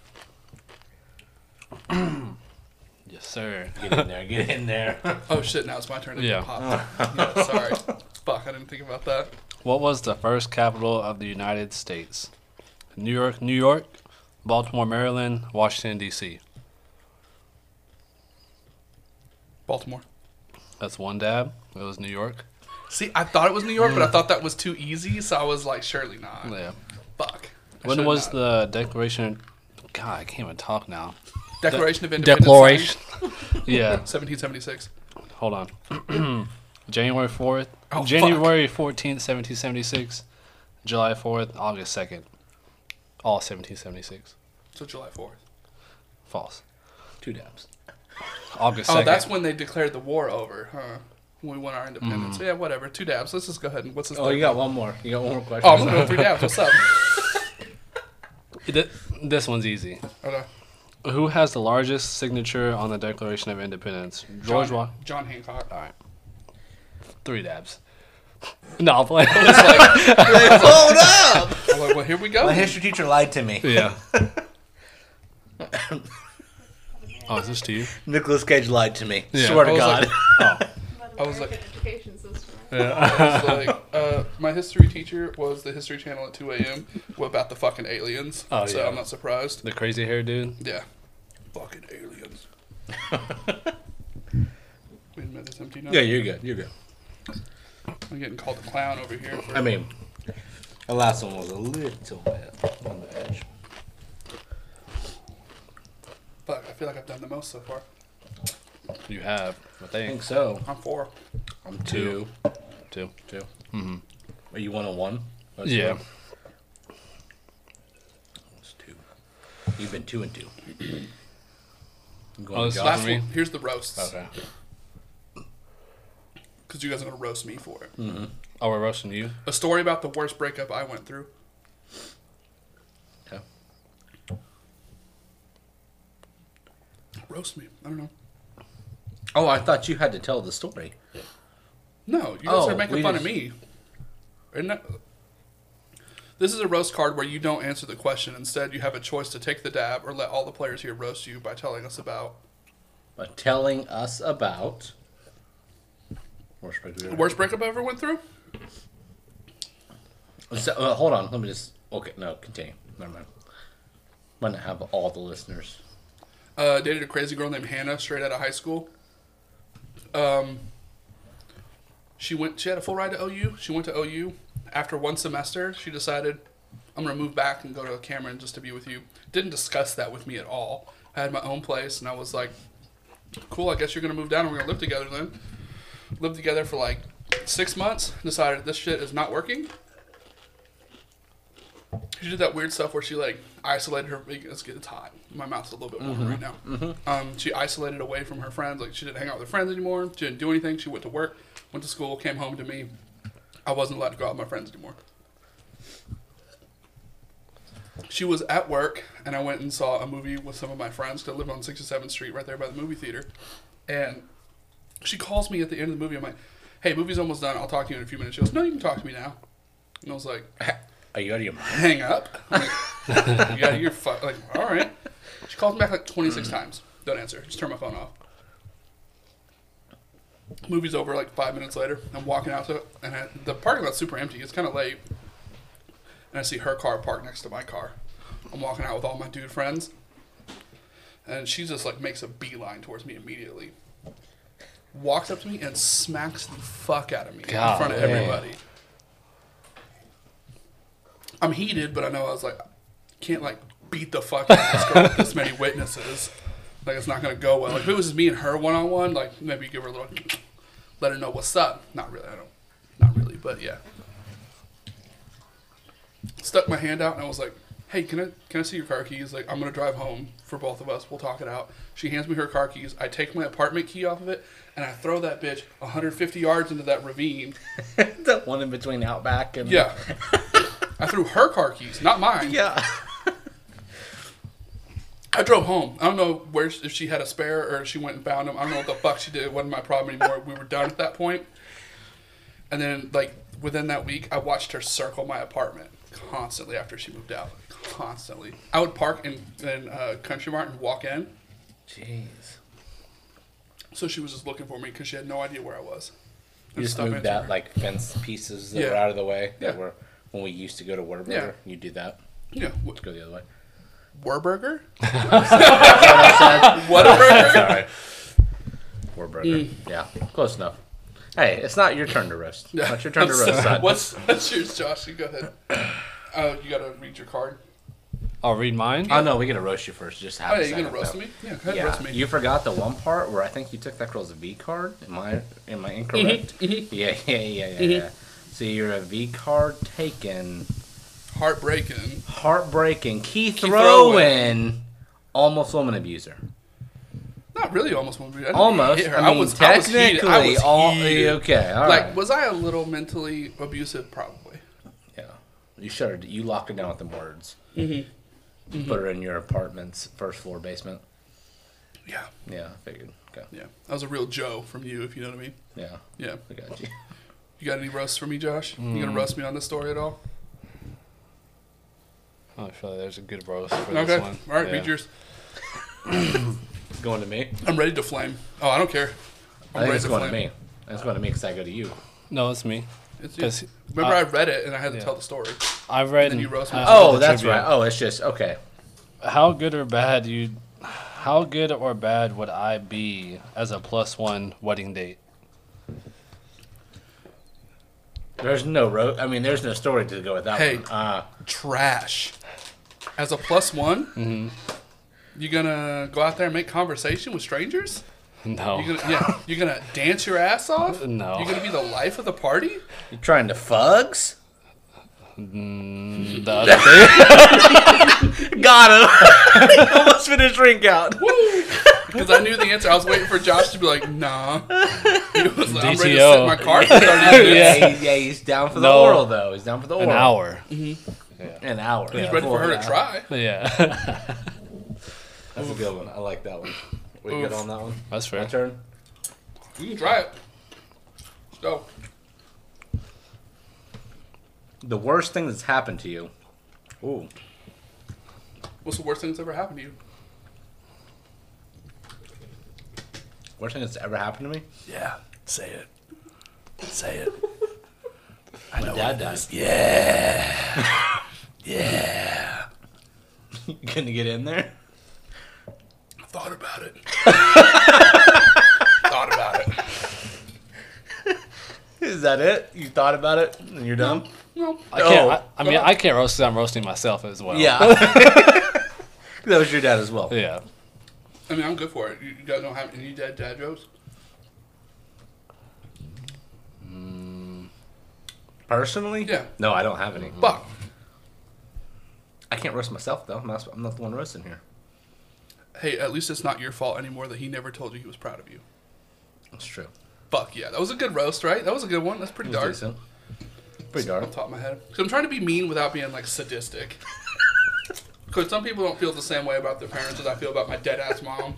right. Yes, sir. Get in there. Get in there. Oh shit! Now it's my turn to Yeah. get popped. Yeah, sorry. Fuck, I didn't think about that. What was the first capital of the United States? New York, New York, Baltimore, Maryland, Washington, D C. Baltimore. That's one dab. It was New York. See, I thought it was New York, but I thought that was too easy, so I was like, surely not. Yeah. Fuck. I When should've was not. the Declaration? God, I can't even talk now. Declaration of Independence? Declaration. Yeah. seventeen seventy-six. Hold on. January fourth. Oh, fuck. January fourteenth, seventeen seventy-six. July fourth, August second. All seventeen seventy-six. So July fourth. False. Two dabs. August Oh, second. that's when they declared the war over, huh? When we won our Mm. independence. So yeah, whatever. Two dabs. Let's just go ahead and what's this? Oh, you got one more. You got one more question. Oh, I'm going three dabs. What's up? Th- This one's easy. Okay. Who has the largest signature on the Declaration of Independence? George John, Washington. John Hancock. All right. Three dabs. No, I'll play. Hold up! I'm like, well, here we go. My history teacher lied to me. Yeah. Oh, is this to you? Nicolas Cage lied to me. Yeah. Swear I to was God. like- I was like- education system. I was like, uh, my history teacher was the History Channel at two a.m. about the fucking aliens. Oh, so yeah. I'm not surprised. The crazy hair dude? Yeah. Fucking aliens. Wait a minute, it's empty now? Yeah, you're good. You're good. I'm getting called a clown over here. For, I mean, the last one was a little bit on the edge. Fuck, I feel like I've done the most so far. You have, I I think. think so. I'm four. I'm two. Two. Two. Mm-hmm. Are you one on one? That's Yeah. one. That's two. You've been two and two. I'm going Oh, to this is Josh. Last for me? one. Here's the roasts. Okay. Because you guys are going to roast me for it. Mm-hmm. Oh, we're roasting you? A story about the worst breakup I went through. Okay. Roast me. I don't know. Oh, I thought you had to tell the story. No, you guys Oh, are making we fun just- of me. Isn't that... This is a roast card where you don't answer the question. Instead, you have a choice to take the dab or let all the players here roast you by telling us about But telling us about worst breakup the ever. worst breakup I ever went through. So, uh, hold on, let me just. Okay, no, continue. Never mind. I'm gonna have all the listeners. Uh, dated a crazy girl named Hannah straight out of high school. Um, she went. She had a full ride to O U. She went to O U. After one semester, she decided, I'm gonna move back and go to Cameron just to be with you. Didn't discuss that with me at all. I had my own place, and I was like, cool, I guess you're gonna move down and we're gonna live together then. Lived together for like six months, decided this shit is not working. She did that weird stuff where she like isolated her. It's, it's hot. My mouth's a little bit warmer Mm-hmm. right now. Mm-hmm. Um, she isolated away from her friends. Like she didn't hang out with her friends anymore. She didn't do anything. She went to work, went to school, came home to me. I wasn't allowed to go out with my friends anymore. She was at work, and I went and saw a movie with some of my friends. 'Cause I live on sixty-seventh Street, right there by the movie theater. And she calls me at the end of the movie. I'm like, "Hey, movie's almost done. I'll talk to you in a few minutes." She goes, "No, you can talk to me now." And I was like, Are you out of your mind? "Hang up." I'm like, "Yeah, you're fu-. Like, all right." She calls me back like twenty-six times. Don't answer. Just turn my phone off. Movie's over like five minutes later. I'm walking out to it, and I, the parking lot's super empty. It's kind of late. And I see her car parked next to my car. I'm walking out with all my dude friends. And she just like makes a beeline towards me immediately. Walks up to me and smacks the fuck out of me in front of Golly. everybody. I'm heated, but I know I was like, can't like beat the fuck out of this girl with this many witnesses. Like it's not gonna go well. Like if it was just me and her one on one, like maybe give her a little, let her know what's up. Not really. I don't. Not really, but yeah. Stuck my hand out and I was like, "Hey, can I can I see your car keys? Like I'm gonna drive home for both of us. We'll talk it out." She hands me her car keys. I take my apartment key off of it and I throw that bitch one hundred fifty yards into that ravine. The one in between Outback and Yeah. I threw her car keys, not mine. yeah. I drove home. I don't know where if she had a spare or if she went and found them. I don't know what the fuck she did. It wasn't my problem anymore. We were done at that point. And then, like, within that week, I watched her circle my apartment constantly after she moved out. Constantly. I would park in, in uh, Country Mart and walk in. Jeez. So she was just looking for me because she had no idea where I was. You just Stop moved answering out her. like fence pieces that Yeah. were out of the way that Yeah. were when we used to go to Whataburger. Yeah. You do that. Yeah. Let's go the other way. Warburger? Whataburger. Whataburger? Whataburger. Yeah, close enough. Hey, it's not your turn to roast. Yeah. Not your turn to roast, son. What's, what's yours, Josh? You go ahead. Uh, you got to read your card. I'll read mine. Oh no, we gotta roast you first. Just have Oh, a yeah, you're going second, to roast though. me? Yeah, go ahead, Yeah, roast me. you forgot the one part where I think you took that girl's V card. Am I am I incorrect? Mm-hmm, Yeah, yeah, yeah, yeah, yeah. So you're a V card taken, Heartbreaking. heartbreaking, Keith, Keith Rowan, almost woman abuser. Not really almost one. I didn't Almost. hit her. I mean, was, I was heated. technically, I was all heated. okay. All Like, right. was I a little mentally abusive? Probably. Yeah, you shut her. You locked her down with them words. Mm-hmm. Put her in your apartment's first floor basement. Yeah. Yeah, I figured. Okay. Yeah. I was a real Joe from you, if you know what I mean. Yeah, Yeah. I got you. You got any roasts for me, Josh? You Mm. gonna roast me on this story at all? I feel like there's a good roast for Okay. this one. All right, Yeah. read yours. Going to me. I'm ready to flame. Oh, I don't care. I'm I think ready it's to going to flame. me. It's going to me because I go to you. No, it's me. It's you. 'Cause Remember, I- I, read it and I had to yeah. tell the story. I've read. then you roast me. uh, Oh, the that's trivia. right. Oh, it's just okay. How good or bad you? How good or bad would I be as a plus one wedding date? There's no road. I mean, there's no story to go with that Hey. one. Uh, Trash. As a plus one, Mm-hmm. you gonna go out there and make conversation with strangers? No. You gonna yeah? You gonna dance your ass off? No. You gonna be the life of the party? you trying to fugs? The other day. Got him. Almost finished drink out. Because I knew the answer. I was waiting for Josh to be like, "Nah." He was like, "I'm ready to D T sit O. in my car for thirty minutes." yeah, he- yeah, he's down for the No. oral though. He's down for the oral. An hour. An hour. He's ready for her to try. Yeah. That's a good one. I like that one. We good Oof. on that one? That's My fair. turn. You can try it. Let's go. The worst thing that's happened to you. Ooh. What's the worst thing that's ever happened to you? Worst thing that's ever happened to me? Yeah, say it. Say it. My dad died. Yeah. Yeah. You gonna get in there? I thought about it. thought about it. Is that it? You thought about it and you're done? No. I can't. Oh. I, I mean, I can't roast because I'm roasting myself as well. Yeah. That was your dad as well. Yeah. I mean, I'm good for it. You, you guys don't have any dad dad jokes? Personally? Yeah. No, I don't have any. Fuck. I can't roast myself, though. I'm not, I'm not the one roasting here. Hey, at least it's not your fault anymore that he never told you he was proud of you. That's true. Fuck yeah. That was a good roast, right? That was a good one. That's pretty It was dark. decent. Pretty On dark. top of my head. Because I'm trying to be mean without being, like, sadistic. Because some people don't feel the same way about their parents as I feel about my dead-ass mom.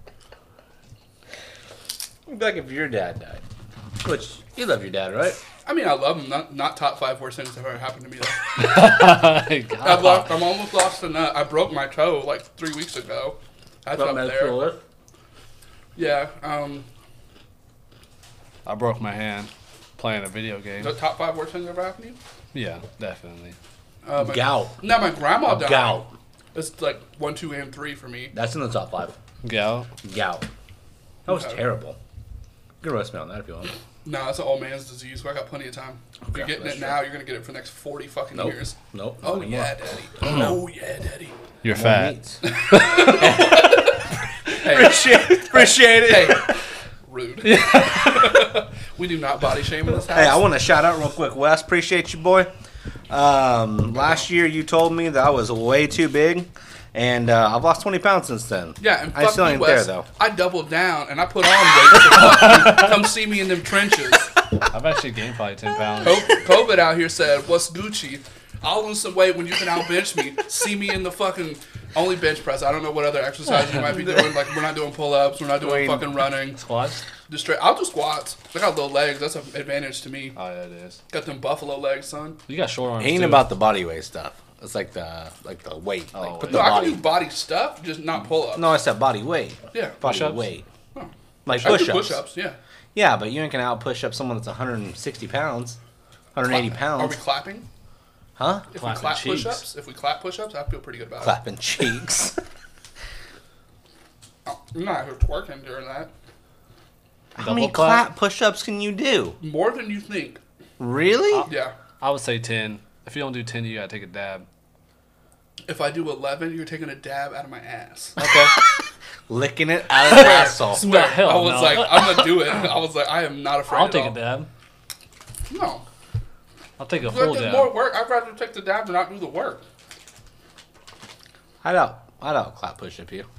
Like if your dad died. Which, you love your dad, right? I mean, I love him. Not, not top five worst things that ever happened to me, though. God. I've lost, I'm almost lost a nut. I broke my toe, like, three weeks ago. That's up there. Yeah. Um, I broke my hand playing a video game. the top five worst things that ever happened to you? Yeah, definitely. Uh, my, Gout. No, my grandma died. Gout. It's like one, two, and three for me. That's in the top five. Gout. Gout. That was Okay. terrible. You can roast me on that if you want. No, it's an old man's disease. I got plenty of time. If Okay, you're getting that's it true. now, you're gonna get it for the next forty fucking Nope. years. Nope. Oh not anymore. yeah, daddy. Oh yeah, daddy. You're More fat. meats. Hey, appreciate, appreciate it. hey, rude. We do not body shame in this house. Hey, I want to shout out real quick, Wes. Appreciate you, boy. Um, last year you told me that I was way too big, and uh, I've lost twenty pounds since then. Yeah, and I fuck still you, ain't Wes. there though. I doubled down and I put on weight. So fuck you. Come see me in them trenches. I've actually gained probably ten pounds. Co- COVID out here said, "What's Gucci? I'll lose some weight when you can out bench me. See me in the fucking only bench press. I don't know what other exercise you might be doing. Like we're not doing pull ups. We're not doing I mean- fucking running. Squats? Just straight. I'll do squats. I got little legs. That's an advantage to me. Oh, yeah, it is. Got them buffalo legs, son. You got short arms. It ain't too. about the body weight stuff. It's like the like the weight. Oh, like put yeah. the No, I can body. do body stuff, just not pull ups. No, I said body weight. Yeah. Body Push-ups? weight. Oh. Like I do push-ups. push-ups. Yeah. Yeah, but you ain't gonna out push up someone that's one hundred sixty pounds, one hundred eighty Are pounds, we clapping? huh? If Clapping we clap cheeks. push-ups, if we clap push-ups, I feel pretty good about Clapping cheeks. it. I'm not here twerking during that. How many Double clap? clap push-ups can you do? More than you think. Really? Yeah. I would say ten. If you don't do ten, you gotta take a dab. If I do eleven, you're taking a dab out of my ass. Okay. Licking it out of the asshole. Swear. hell I was no. like, I'm gonna do it. I was like, I am not afraid. I'll at take all. a dab. No. I'll take a Like, full there's dab. more work. I'd rather take the dab than not do the work. I'd out, I'd out clap push-up you.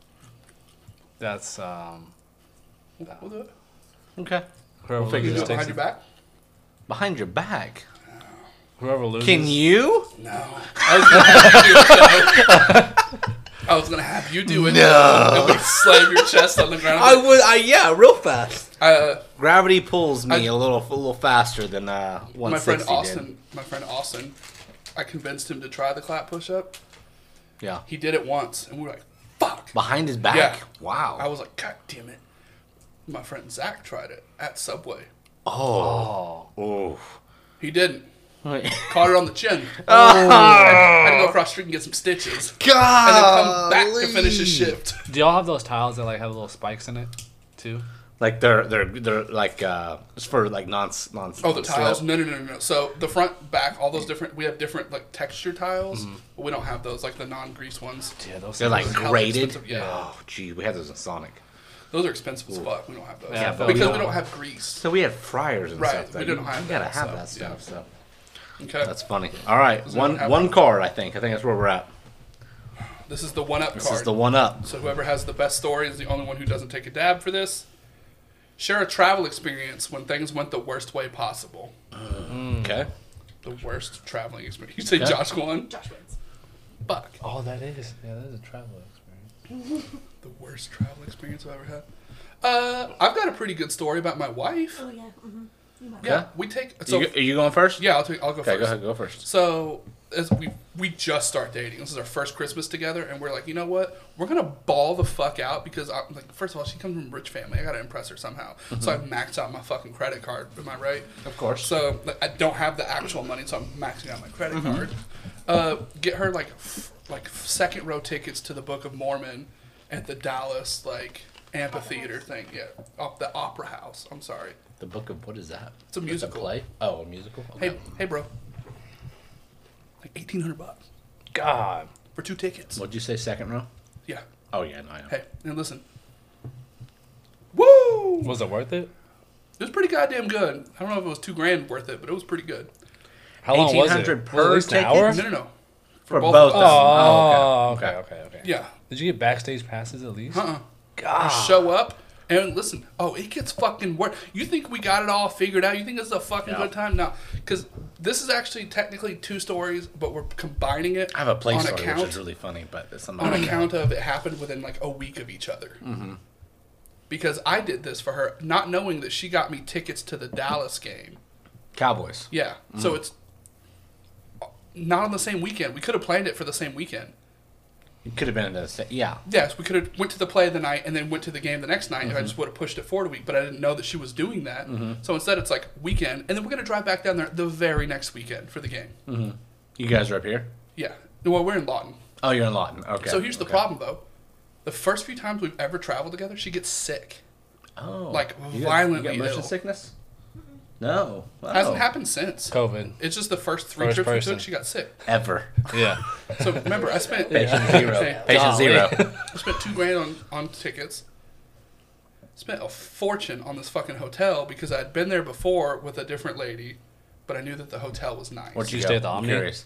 That's um. We'll do it. Okay. Whoever We'll figure You loses do it takes behind your it. back? Behind your back. Whoever loses. Can you? No. I was gonna have you do it. I was gonna have you do it. No. And we slam your chest on the ground. I would. I yeah, real fast. uh, Gravity pulls me I- a little, a little faster than uh, one my friend sixty Austin. did. My friend Austin. I convinced him to try the clap push-up. Yeah. He did it once, and we were like, "Fuck!" Behind his back. Yeah. Wow. I was like, "God damn it!" My friend Zach tried it at Subway. oh. Oh. Oh. He didn't. Wait. Caught it on the chin. I had to go across the street and get some stitches, and then come back to finish his shift. Do y'all have those tiles that like have little spikes in it, too? Like they're they're they're like uh it's for like non non. Oh, the tiles? No, no, no, no, no. So the front, back, all those different. We have different like texture tiles, but we don't have those like the non-grease ones. Yeah, those. They're like Those are hella graded. expensive, Yeah, Oh, gee, we had those in Sonic. those are expensive as fuck. We don't have those Yeah, but because we we don't- don't have grease. So we had fryers and Right, stuff. we that didn't you, have you gotta that, have so, that stuff. yeah. So Okay, that's funny. All right, Does one anyone have one one? card. I think. I think that's where we're at. this is the one-up This card. is the one up. So whoever has the best story is the only one who doesn't take a dab for this. Share a travel experience when things went the worst way possible. Okay. The worst traveling experience. You say Okay. Josh won? Josh wins. Fuck. Oh, that is. Yeah, that is a travel experience. The worst travel experience I've ever had. Uh, I've got a pretty good story about my wife. Oh yeah. Mm-hmm. You might. Yeah, we take. So you, are you going first? yeah, I'll take. I'll go Okay, first. go ahead. Go first. So as we we just start dating. This is our first Christmas together, and we're like, you know what? We're gonna ball the fuck out because I'm like, first of all, she comes from a rich family. I gotta impress her somehow. So I maxed out my fucking credit card. Am I right? Of course. So like, I don't have the actual money, so I'm maxing out my credit card. Uh, get her like f- like second row tickets to the Book of Mormon at the Dallas like amphitheater thing. Yeah, op- the Opera House. I'm sorry. The book of what is that? It's a It's musical. play. Oh, a musical. Okay. Hey, hey, bro. Like eighteen hundred bucks God. for two tickets. What'd you say, second row? Yeah. Oh, yeah, no, I know. Hey, and listen. Woo! Was it worth it? It was pretty goddamn good. I don't know if it was two grand worth it, but it was pretty good. How long was it? eighteen hundred Was it per at least an ticket? hour? No, no, no. For both both of of us. them. Oh, okay. okay, okay, okay. Yeah. Did you get backstage passes at least? Uh-uh. God. Show up and listen. Oh, it gets fucking worse. You think we got it all figured out? You think this is a fucking Yeah. good time? No, because this is actually technically two stories, but we're combining it. I have a play on story, account which is really funny, but it's on not. account of it happened within like a week of each other. Mm-hmm. Because I did this for her, not knowing that she got me tickets to the Dallas game. Cowboys. Yeah, so it's not on the same weekend. We could have planned it for the same weekend. It could have been in the sa- yeah. Yes, we could have went to the play the night and then went to the game the next night. Mm-hmm. If I just would have pushed it forward a week, but I didn't know that she was doing that. So instead, it's like weekend, and then we're gonna drive back down there the very next weekend for the game. You guys are up here? Yeah, well, we're in Lawton. Oh, you're in Lawton. Okay. So here's the okay. problem, though. The first few times we've ever traveled together, she gets sick. Oh. Like, You got- violently You got motion ill. sickness? No. Oh. Hasn't happened since. COVID. It's just the first three First trips person. we took, she got sick. Ever. Yeah. So remember, I spent Patient zero. Okay. Patient Golly. zero. I spent two grand on, on tickets. Spent a fortune on this fucking hotel because I'd been there before with a different lady, but I knew that the hotel was nice. Where'd Did you go? stay at the I'm Omni? curious.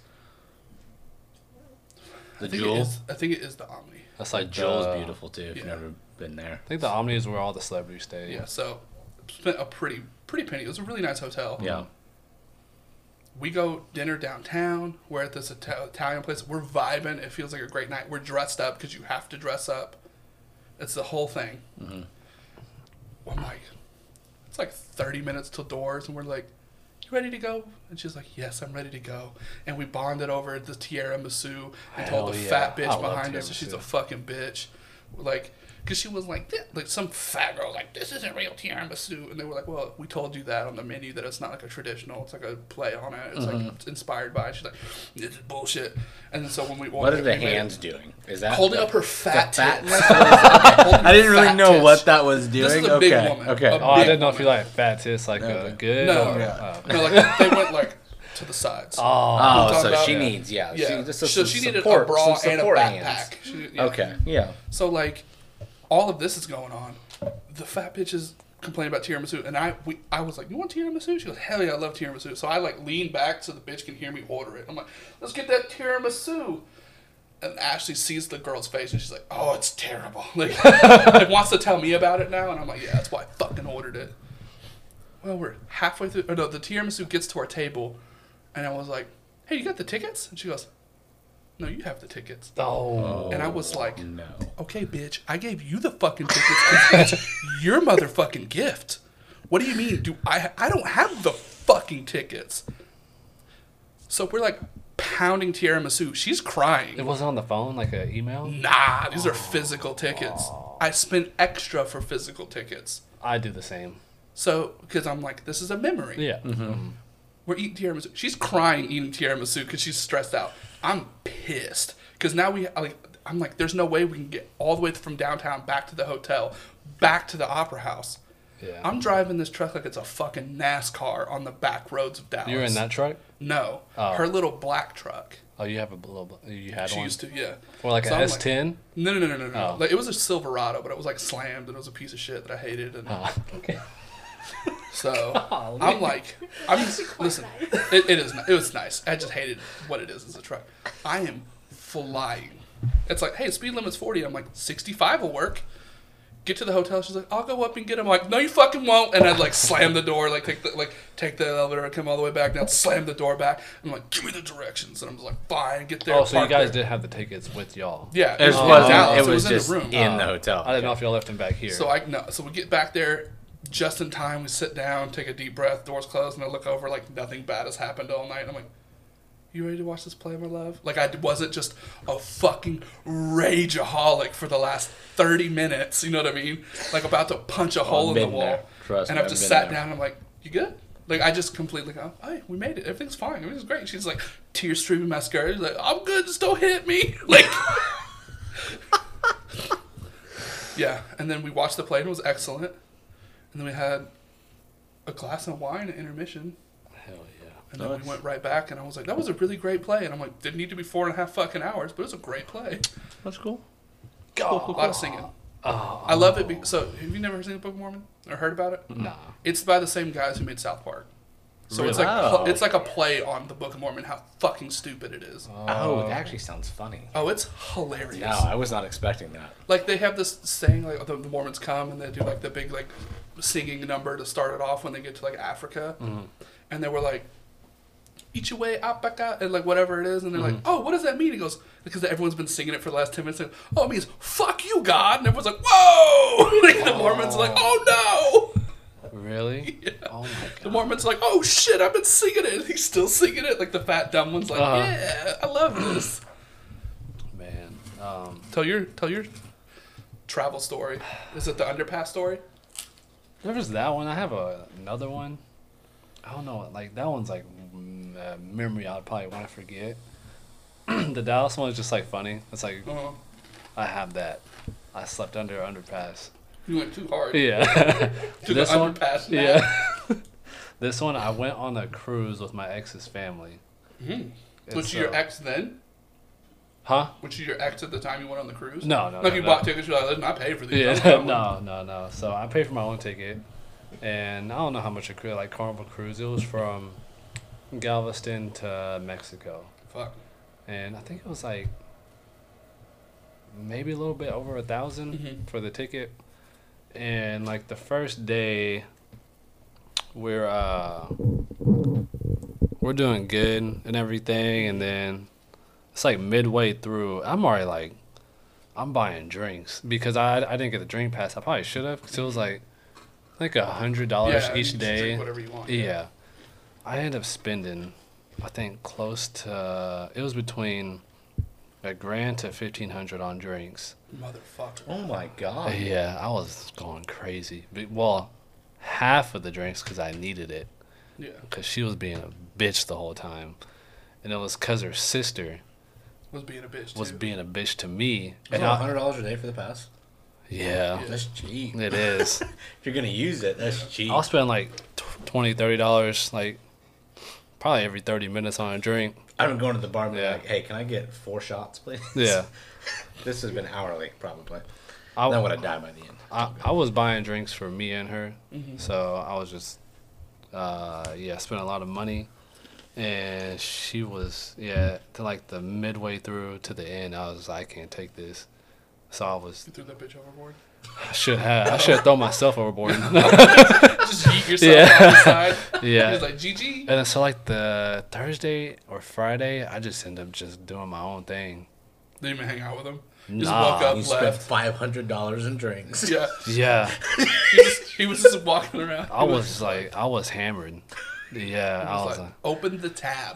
The I think Jewel? It is, I think it is the Omni. That's like Jewel's the- beautiful too. If you've yeah. never been there. I think the Omni is where all the celebrities stay. Yeah, so spent a pretty pretty penny. It was a really nice hotel. Yeah. We go dinner downtown. We're at this Ita- Italian place. We're vibing. It feels like a great night. We're dressed up because you have to dress up. It's the whole thing. Mm-hmm. I'm like, it's like thirty minutes till doors, and we're like, you ready to go? And she's like, yes, I'm ready to go. And we bonded over the tiramisu and Hell told the yeah. fat I bitch love behind us that tiramisu. she's a fucking bitch. Like, because she was like, "Th- like some fat girl, like, this isn't real tiramisu. And they were like, well, we told you that on the menu that it's not like a traditional, it's like a play on it. It's like it's inspired by. She's like, this is bullshit. And then so when we Mm-hmm. What are ordered the it, we made it- hands doing? Is that Holding the- up her fat the fat tits. ness? Holding I didn't really fat know tits. what that was doing. This is a okay. big woman. Okay. A Oh, I big didn't know if you woman. like fat tits, like uh, Okay. good. No, or, yeah. oh. No, like they went like to the sides. Oh, Oh, talking so about- she Yeah. needs yeah. yeah. She, just so some she needed support, a bra some and a support backpack. hands. She- yeah. Okay. Yeah. So like, all of this is going on. The fat bitch is complaining about tiramisu, and I we I was like, "You want tiramisu?" She goes, "Hell yeah, I love tiramisu." So I like lean back so the bitch can hear me order it. I'm like, "Let's get that tiramisu." And Ashley sees the girl's face, and she's like, "Oh, it's terrible." Like, like wants to tell me about it now, and I'm like, "Yeah, that's why I fucking ordered it." Well, we're halfway through. Or no, the tiramisu gets to our table, and I was like, "Hey, you got the tickets?" And she goes, "No, you have the tickets." oh. And I was like, No. okay, bitch, I gave you the fucking tickets 'cause it's your motherfucking gift. What do you mean? Do I? I don't have the fucking tickets. So we're like pounding tiramisu. She's crying. It wasn't on the phone, like an email? Nah, these are physical tickets. I spent extra for physical tickets. I do the same. So, because I'm like, this is a memory. Yeah. We're eating tiramisu. She's crying eating tiramisu because she's stressed out. I'm pissed because now we like. I'm like, there's no way we can get all the way from downtown back to the hotel, back to the opera house. Yeah. I'm driving this truck like it's a fucking NASCAR on the back roads of Dallas. You were in that truck? No, Oh. her little black truck. Oh, you have a little. You had She one. used to, yeah. Or like So an I'm like- S ten. No, no, no, no, no, no. Oh. Like it was a Silverado, but it was like slammed and it was a piece of shit that I hated. And Oh. Okay. so I'm like, I'm listen. It, it is. ni- It was nice. I just hated what it is as a truck. I am flying. It's like, hey, speed limit's forty. I'm like, sixty-five will work. Get to the hotel. She's like, I'll go up and get him. I'm like, no, you fucking won't. And I'd like slam the door, like take the like take the elevator, come all the way back down, slam the door back. I'm like, give me the directions. And I'm just like, fine, get there. Oh, so you park guys there. did have the tickets with y'all? Yeah, It was in wasn't. Dallas. It was in just the room. in the hotel. I didn't know if y'all left them back here. So I no. So we get back there just in time. We sit down, take a deep breath. Doors closed, and I look over like nothing bad has happened all night. I'm like, you ready to watch this play, my love? Like I wasn't just a fucking rageaholic for the last thirty minutes. You know what I mean? Like about to punch a hole in the been wall. there. Trust and me, I've I've just been sat there. down. And I'm like, you good? Like I just completely go, hey, we made it. Everything's fine. Everything's great. She's like tears streaming mascara. She's like, I'm good. Just don't hit me. Like. Yeah, and then we watched the play and it was excellent. And then we had a glass of wine at intermission. Hell yeah. And then we Nice. went right back, and I was like, that was a really great play. And I'm like, didn't need to be four and a half fucking hours, but it was a great play. That's cool. A lot of singing. Oh, I love it. Be- so, have you never seen the Book of Mormon or heard about it? nah. It's by the same guys who made South Park. So it's Really? like pl- Oh. it's like a play on the Book of Mormon. How fucking stupid it is. Oh, that actually sounds funny. Oh, it's hilarious. No, I was not expecting that. Like they have this saying, like the, the Mormons come and they do like the big like singing number to start it off when they get to like Africa, and they were like, "Ichiwe apaka," and like whatever it is, and they're like, "Oh, what does that mean?" He goes, "Because everyone's been singing it for the last ten minutes." And, oh, it means "fuck you, God," and everyone's like, "Whoa!" Like, the Mormons are like, "Oh no!" Really? Yeah. Oh my god. The Mormon's like, "Oh shit, I've been singing it." And he's still singing it. Like the fat dumb one's like, Uh-huh. "Yeah, I love this." Man. Um, Tell your tell your travel story. Is it the underpass story? there was that one. I have a, another one. I don't know. Like that one's like mm, uh, memory. I'd probably want to forget. The Dallas one is just like funny. It's like Uh-huh. I have that. I slept under an underpass. You went too hard. Yeah. To This the one- underpass. nap. Yeah. This one, I went on a cruise with my ex's family. Mhm. And Was she your so- ex then? Huh? Was she your ex at the time you went on the cruise? No, no, Like no, you no. bought tickets, you're like, "Listen, I paid for these." I'm Yeah, coming." no, no, no. So I paid for my own ticket, and I don't know how much a cruise, like Carnival Cruise. It was from Galveston to Mexico, Fuck. and I think it was like maybe a little bit over a thousand Mhm. for the ticket. And like the first day, we're uh we're doing good and everything, and then it's like midway through, I'm already like, I'm buying drinks because I I didn't get the drink pass. I probably should have because it was like like a hundred dollars Yeah, you each can day. drink whatever you want. Yeah, I ended up spending, I think close to it was between a grand to fifteen hundred on drinks. Motherfucker. Oh my god. Yeah, I was going crazy. But- Well, half of the drinks because I needed it Yeah. because she was being a bitch the whole time, and it was because her sister Was being a bitch. was too. being a bitch to me. Is And it I, hundred dollars a day for the pass? yeah, That's cheap. it is. If you're gonna use it, that's cheap. I'll spend like twenty, thirty dollars, like probably every thirty minutes on a drink. I've been going to the bar and be Yeah. like, "Hey, can I get four shots, please?" Yeah, This has been hourly, probably. I, Then would I die by the end? I, I was buying drinks for me and her, Mhm. so I was just, uh, yeah, spending a lot of money, and she was, yeah, to like the midway through to the end, I was like, I can't take this, so I was, You threw that bitch overboard. I should have, I should have thrown myself overboard. Just yeet yourself Yeah. off the side. Yeah. He was like, G G. And then so like the Thursday or Friday, I just end up just doing my own thing. Didn't even hang out with him. Just Nah, woke up, You spent left. five hundred dollars in drinks. Yeah. Yeah, He, just, he was just walking around. I He was like, I was hammered. Yeah, he I was was like, like, open the tab.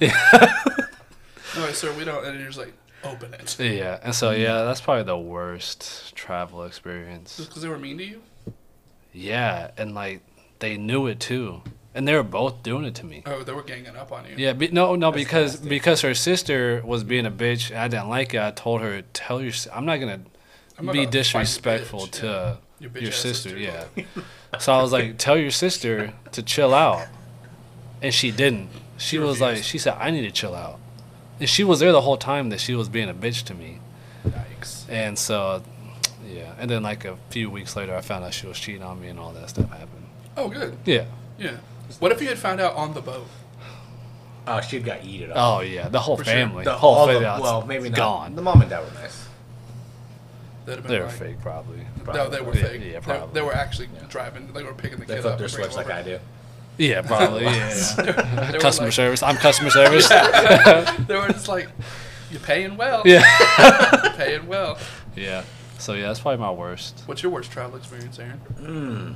All right, sir, we don't. And you're just like, open it. yeah, and so yeah, that's probably the worst travel experience. Just because they were mean to you? Yeah, and like they knew it too, and they were both doing it to me. Oh, they were ganging up on you. Yeah, be, no, no, because because her sister was being a bitch, and I didn't like it. I told her, tell your, si- I'm not gonna I'm not be gonna fight your disrespectful bitch, to yeah. Your your, bitch-ass sister. sister. Yeah. So I was like, tell your sister to chill out, and she didn't. She, She was like, refused. she said, I need to chill out, and she was there the whole time that she was being a bitch to me. Yikes. And so, yeah. And then like a few weeks later, I found out she was cheating on me, and all that stuff happened. Oh, good. Yeah. Yeah. What if you had found out on the boat? Oh, she got eaten up. Oh yeah, the whole For sure. family, The the whole all family, the- well, maybe not. gone. The mom and dad were nice. That'd have been They were like, fake, probably. No, they were Yeah, fake. yeah, They- probably. They, were actually driving. They were picking the They kid flip up. their and bringing switch like over. I do. Yeah, probably. Yeah. They were Customer like- service. I'm customer service. They were just like, you're paying well. Yeah. You're paying well. Yeah. So yeah, that's probably my worst. What's your worst travel experience, Aaron? Hmm.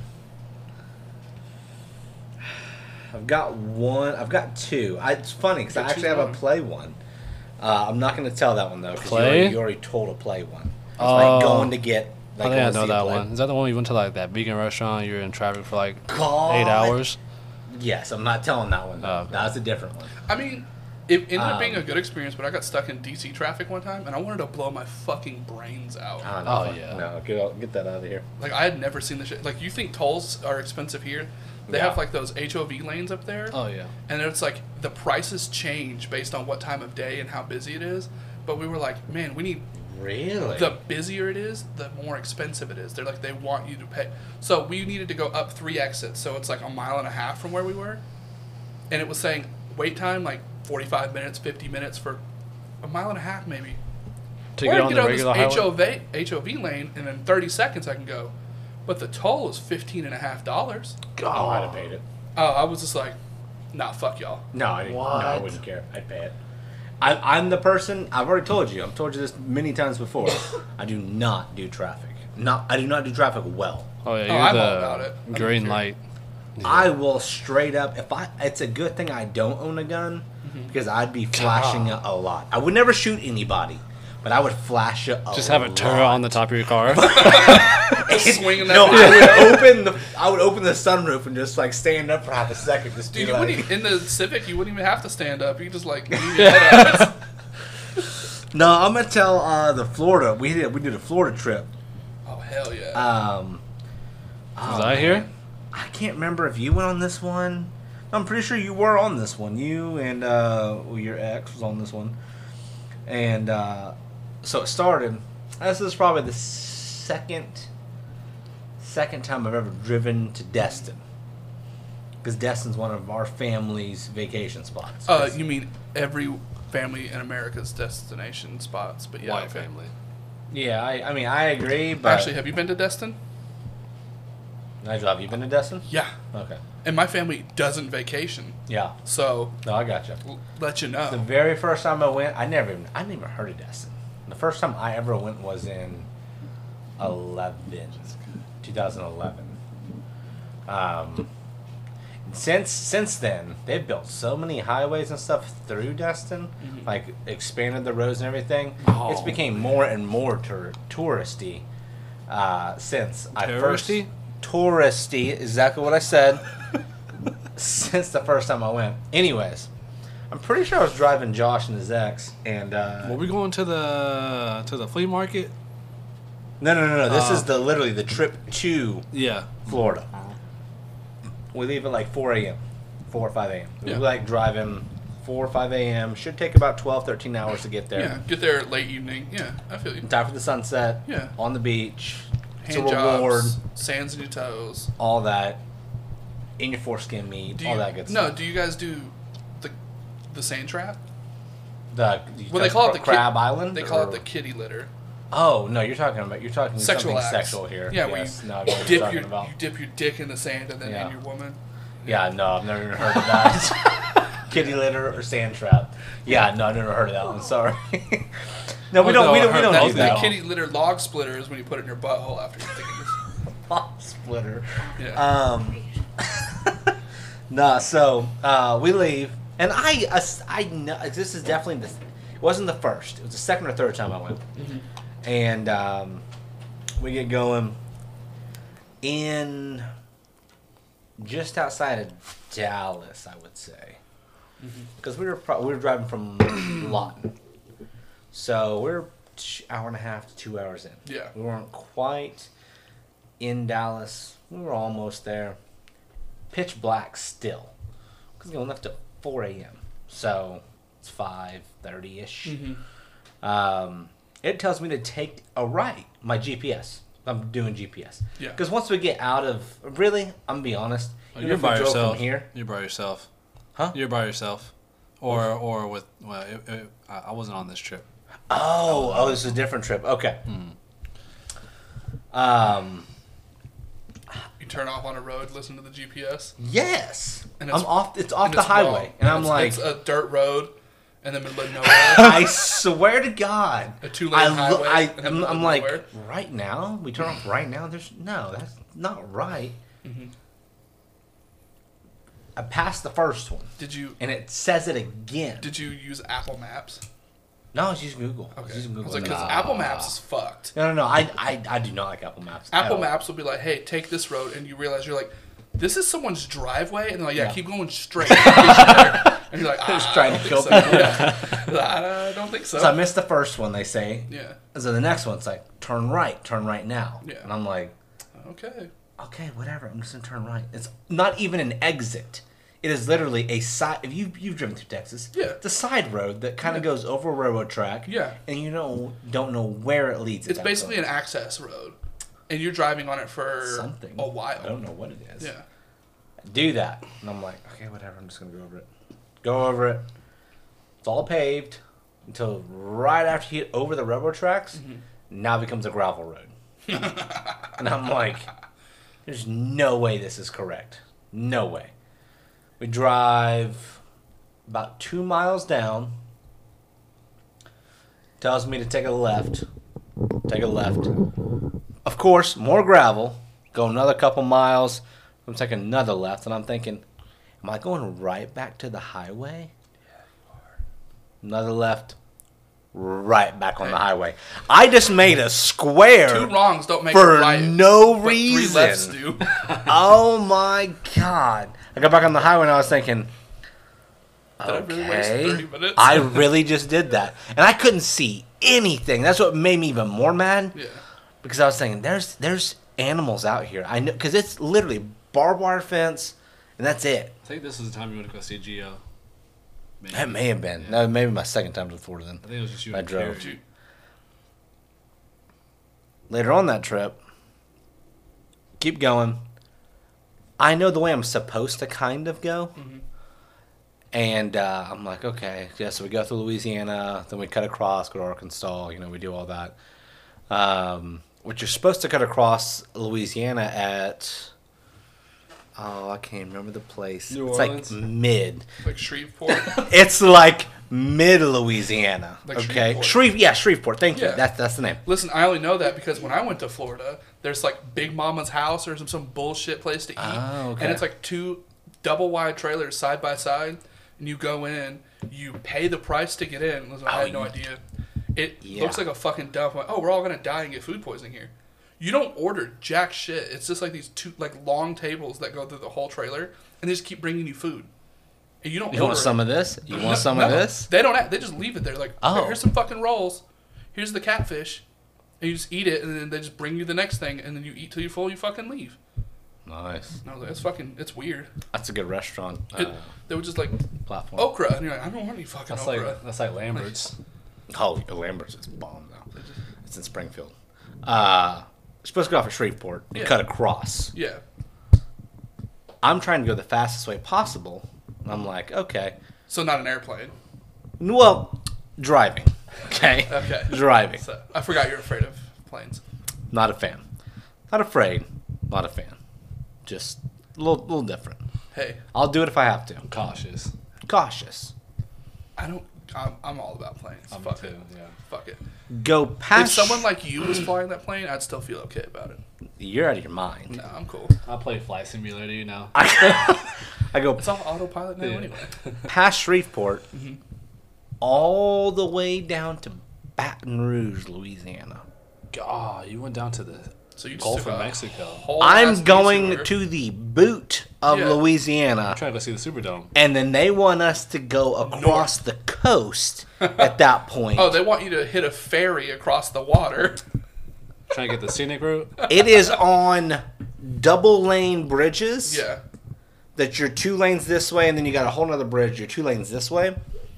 I've got one. I've got two. I, it's funny because I Go actually choose have a one. play one. Uh, I'm not going to tell that one though. 'cause You Play? already, you already told a play one. It's Oh. like going to get. Like, I think I going to know see a that play. one. Is that the one you went to like that vegan restaurant? You're in traffic for like God. eight hours. Yes, I'm not telling that one. Though. Oh, okay. That's a different one. I mean, it ended up being a Um, good experience, but I got stuck in D C traffic one time, and I wanted to blow my fucking brains out. I don't know. Oh, if I- yeah. No, get, out- get that out of here. Like, I had never seen this shit. Like, you think tolls are expensive here? They Yeah. have like those H O V lanes up there. Oh yeah. And it's like the prices change based on what time of day and how busy it is. But we were like, man, we need Really? the busier it is, the more expensive it is. They're like, they want you to pay. So we needed to go up three exits. So it's like a mile and a half from where we were. And it was saying wait time like forty-five minutes, fifty minutes for a mile and a half maybe. To or get I on get the on regular this highway. H O V, H O V lane and in thirty seconds I can go. But the toll is fifteen and a half dollars. Oh, I'd have paid it. Oh, I was just like, nah, fuck y'all. No, I didn't. No, I What? wouldn't care. I'd pay it. I, I'm the person. I've already told you. I've told you this many times before. I do not do traffic. Not. I do not do traffic well. Oh yeah, Oh, you're I'm the all about it. I don't green care. light. I will straight up. If I, it's a good thing I don't own a gun because I'd be flashing it a lot. I would never shoot anybody, but I would flash it a Just have a lot. turret on the top of your car. Swinging that No, bitch. I would open the. I would open the sunroof and just like stand up for half a second. Just Dude, be you like, wouldn't even, in the Civic, you wouldn't even have to stand up. You could just like lean your head up. no, I'm gonna tell uh, the Florida. We did. We did a Florida trip. Oh hell yeah! Um, Was oh, I here? man. I can't remember if you went on this one. I'm pretty sure you were on this one. You and uh, well, your ex was on this one, and uh, so it started. This is probably the second second time I've ever driven to Destin, because Destin's one of our family's vacation spots. uh, you mean every family in America's destination spots? But yeah, White okay. family. yeah, I, I mean I agree, but Actually, have you been to Destin? Nigel, have you been to Destin? Yeah, Okay, and my family doesn't vacation, yeah, so no, I got you. l- let you The know. very first time I went, I never even, I never heard of Destin. The first time I ever went was in eleven, twenty eleven. Um, since since then, they've built so many highways and stuff through Destin, like expanded the roads and everything. Oh. It's became more and more tour, touristy uh, since I first Touristy? touristy. Exactly what I said. Since the first time I went. Anyways, I'm pretty sure I was driving Josh and his ex, and uh, Were we going to the to the flea market? no, no, no, no. This Uh, is the literally the trip to Yeah. Florida. We leave at like four a.m., four or five a.m. Yeah. We like driving four or five a.m. Should take about twelve, thirteen hours to get there. Yeah, get there late evening. Yeah, I feel you. Time for the sunset. Yeah. On the beach. It's a Hand reward. jobs, sands in your toes. All that. In your foreskin meat. Do all you, that good no, stuff. do you guys do the the sand trap? The Well, they call it the kid- Crab Island. They call or- it the kitty litter. Oh no, you're talking about you're talking Sexual something acts. sexual here. Yeah, where yes, you no, I know what you're dip talking your about. you dip your dick in the sand and then Yeah. and your woman. Yeah, no, I've never even heard of that. Kitty litter or sand trap. Yeah, no, I've never heard of that one. Sorry. no, we Oh, don't. no, we I don't. We heard don't that. do That's the that. kitty litter log splitter is when you put it in your butthole after you're thinking Splitter. this. Yeah. Um. nah. So uh, we leave, and I, uh, I know this is definitely the. It wasn't the first. It was the second or third time I went, and um, we get going in just outside of Dallas, I would say, because we were pro- we were driving from Lawton, so we're t- hour and a half to two hours in. Yeah. we weren't quite in Dallas. We were almost there. Pitch black still, because we left at four a.m. So it's five thirty ish. Mm-hmm. Um, it tells me to take a right. My G P S. I'm doing G P S. Yeah. Because once we get out of, really, I'm gonna be honest. Oh, even you're if we by drove yourself. From here, You're by yourself. Huh? You're by yourself. Or or with well, it, it, I I wasn't on this trip. oh, oh, this is a different trip. Okay. Hmm. Um. You turn off on a road, listen to the G P S. Yes. And I'm it's- off. It's off and the it's highway, wrong. and I'm it's, like, it's a dirt road in the middle of nowhere. I swear to God, A two-lane I, lo- highway I, in the I'm, middle of I'm like, nowhere. right now, we turn off right now. There's no, that's not right. Mm-hmm. I passed the first one, Did you and it says it again. did you use Apple Maps? no, I was using Google. I was Okay. using I Google. was like, because Nah. Apple Maps is fucked. No, no, no. I, I, I do not like Apple Maps. at Apple all. Maps will be like, hey, take this road, and you realize you're like, this is someone's driveway, and they're like, yeah, Yeah. keep going straight. Get you there. And you're like, ah, Just trying I to don't kill think so. people. Yeah. I don't think so. So I missed the first one. They say. Yeah. So the next one's like, turn right, turn right now. Yeah. And I'm like, Okay. okay, whatever. I'm just gonna turn right. It's not even an exit. It is literally a side. If you you've driven through Texas, Yeah. it's a side road that kind of Yeah. goes over a railroad track. Yeah. and you don't don't know where it leads. at It's that basically point. an access road, and you're driving on it for something a while. I don't know what it is. Yeah. Do that, and I'm like, okay, whatever. I'm just gonna go over it. Go over it. It's all paved until right after you get over the railroad tracks. Mm-hmm. Now it becomes a gravel road, and I'm like, there's no way this is correct. No way. We drive about two miles down. Tells me to take a left. Take a left. Of course, more gravel. Go another couple miles. I'm taking another left, and I'm thinking, am I going right back to the highway? Another left. Right back on the highway. I just made a square Two wrongs don't make for a right. no but Three reason. lefts do. Oh my god! I got back on the highway and I was thinking, Did I really waste okay, thirty minutes? I really just did that, and I couldn't see anything. That's what made me even more mad Yeah. because I was thinking, there's there's animals out here. I know because it's literally barbed wire fence, and that's it. I think this is the time you want to go see Geo. Maybe. That may have been. Yeah. No, maybe my second time to Florida then. I think it was just you I and drove. Carrie. Later on that trip, keep going. I know the way I'm supposed to kind of go. Mm-hmm. And uh, I'm like, okay, yeah, so we go through Louisiana, then we cut across, go to Arkansas, you know, we do all that. Um, which you're supposed to cut across Louisiana at, oh, I can't remember the place. New it's Orleans? like mid. Like Shreveport. It's like mid Louisiana. Like okay? Shreveport. Shreve, yeah, Shreveport. Thank you. Yeah. That's that's the name. Listen, I only know that because when I went to Florida, there's like Big Mama's house or some, some bullshit place to eat. Oh, okay. And it's like two double wide trailers side by side. And you go in, you pay the price to get in. Listen, I Oh, had no you- idea. It Yeah. looks like a fucking dump. I'm like, oh, we're all going to die and get food poisoning here. You don't order jack shit. It's just like these two like long tables that go through the whole trailer. And they just keep bringing you food. And you don't You order want it. some of this? You want No, some no, of this? They don't. They just leave it there. Like, Oh. here's some fucking rolls. Here's the catfish. And you just eat it, and then they just bring you the next thing, and then you eat till you're full. You fucking leave. Nice. And I was like, it's fucking, it's weird. That's a good restaurant It, uh, they were just like platform. okra, and you're like, I don't want any fucking That's okra. like that's like Lambert's. Oh, Lambert's is bomb though. It's in Springfield. Uh, you're supposed to go off of Shreveport and Yeah. cut across. Yeah, I'm trying to go the fastest way possible. I'm like, okay. so not an airplane. Well, driving. Okay. Okay, Driving. So I forgot you're afraid of planes. Not a fan. Not afraid. Not a fan. Just a little, little different. Hey, I'll do it if I have to. Cautious. Cautious. I don't. I'm, I'm all about planes. I'm Fuck too. it. Yeah. Fuck it. Go If past. someone like you was flying that plane, I'd still feel okay about it. You're out of your mind. No, I'm cool. I play Flight Simulator, you know. I go It's all autopilot now Yeah. anyway. past Shreveport, Mm-hmm. all the way down to Baton Rouge, Louisiana. God, you went down to the So you just Gulf took of a Mexico. whole ass I'm going detour. to the boot of Yeah. Louisiana, I'm trying to go see the Superdome. and then they want us to go across the coast at that point. Oh, they want you to hit a ferry across the water. Trying to get the scenic route. It is on double lane bridges. Yeah. That you're two lanes this way, and then you got a whole other bridge. You're two lanes this way.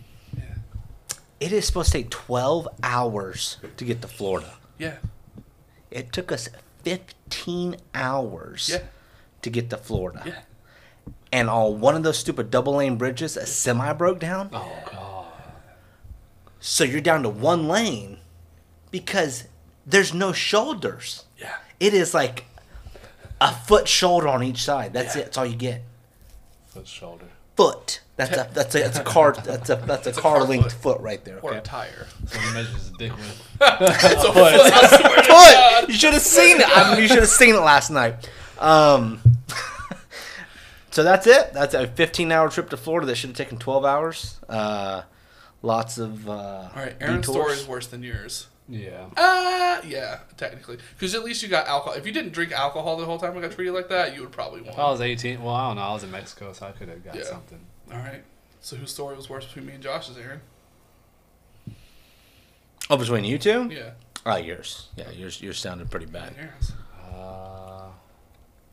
It is supposed to take twelve hours to get to Florida. Yeah. It took us fifteen hours Yeah. to get to Florida. Yeah. And on one of those stupid double lane bridges, a semi broke down. Oh God. So you're down to one lane because there's no shoulders. Yeah. It is like a foot shoulder on each side. That's Yeah. it. That's all you get. Foot shoulder. Foot. That's a that's a that's a car that's a that's a It's a car car linked foot. foot right there. Or Okay. a tire. So he measures his dick with. It's a foot. I swear to God. Foot. You should have seen it. I mean, you should have seen it last night. Um. So that's it. That's a fifteen hour trip to Florida that should have taken twelve hours. Uh, lots of. Uh, All right, Aaron's detours. story is worse than yours. Yeah. Uh, yeah, technically. Because at least you got alcohol. If you didn't drink alcohol the whole time I got treated like that, you would probably won. If I was eighteen, well, I don't know. I was in Mexico, so I could have got Yeah. something. All right. So whose story was worse between me and Josh's, Aaron? Oh, between you two? Yeah. Oh, yours. Yeah, yours. Yours sounded pretty bad. Aaron's. Uh,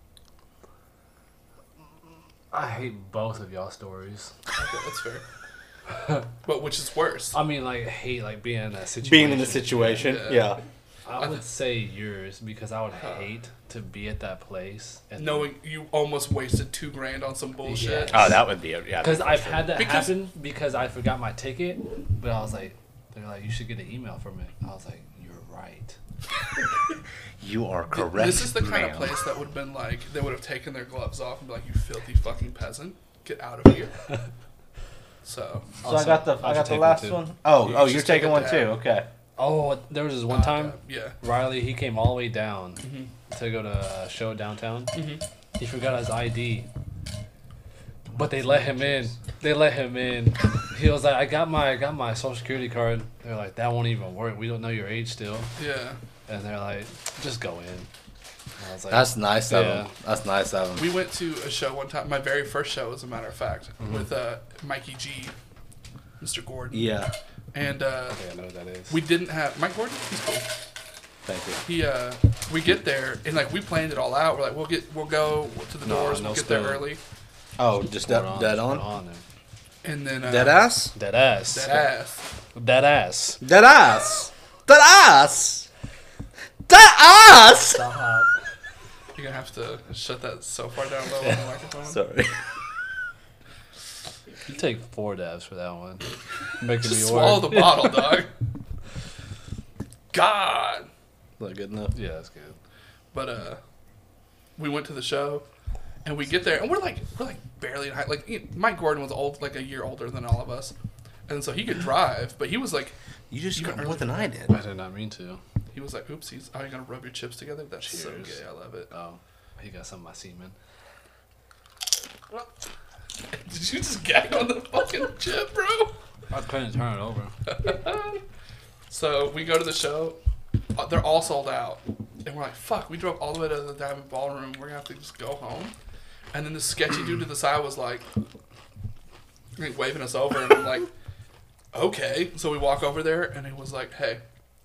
I hate both of y'all stories. Okay, that's fair. But which is worse? I mean, like, hate, like, being in that situation. Being in the situation, Yeah. yeah. I would say yours because I would hate to be at that place. And Knowing you almost wasted two grand on some bullshit. Yeah. Oh, that would be a, yeah. Because I've had that Because- happen because I forgot my ticket, but I was like, they're like, you should get an email from it. I was like, you're right. You are correct. This is the kind ma'am. of place that would have been like, they would have taken their gloves off and be like, you filthy fucking peasant, get out of here. So, So I got the I I got should the take last one, too. one. Oh, You oh, should you're take taking a one dab. too. Okay. Oh, there was this one uh, time, yeah. Riley, he came all the way down Mm-hmm. to go to a show downtown. Mhm. He forgot his I D. But they let him in. They let him in. He was like, I got my I got my social security card. They're like, that won't even work. We don't know your age still. Yeah. And they're like, just go in. And I was like, That's nice of Yeah. them. That's nice of them. We went to a show one time, my very first show, as a matter of fact, Mm-hmm. with uh, Mikey G, Mister Gordon. Yeah. And uh, I think I know what that is. we didn't have, Mike Gordon? He's cool. Thank you. He, uh, we get there, and like, we planned it all out. We're like, we'll get, we'll go to the No, doors, no we'll get there spill. early. Oh, just Put dead, on, dead put on. on there. And then, uh, Dead ass. Dead ass. Dead ass. Dead ass. Dead ass. Dead ass. Dead ass. Stop. You're gonna have to shut that so far down low on the microphone. Sorry. You take four dabs for that one. Making Just me swallow work. the bottle, dog. God. Is that good enough? Yeah, that's good. But uh, we went to the show, and we get there, and we're like, we're like barely in high. Like you know, Mike Gordon was old, like a year older than all of us, and so he could drive, but he was like, You just Even got more earlier. than I did. I did not mean to. he was like, oopsies, are you gonna rub your chips together? That's so Cheers. gay. I love it. Oh, he got some of my semen. Did you just gag on the fucking chip, bro? I couldn't turn it over. So we go to the show. Uh, they're all sold out, and we're like, "Fuck!" We drove all the way to the Diamond Ballroom. We're gonna have to just go home. And then the sketchy dude to the side was like, like waving us over, and I'm like, "Okay." So we walk over there, and he was like, "Hey,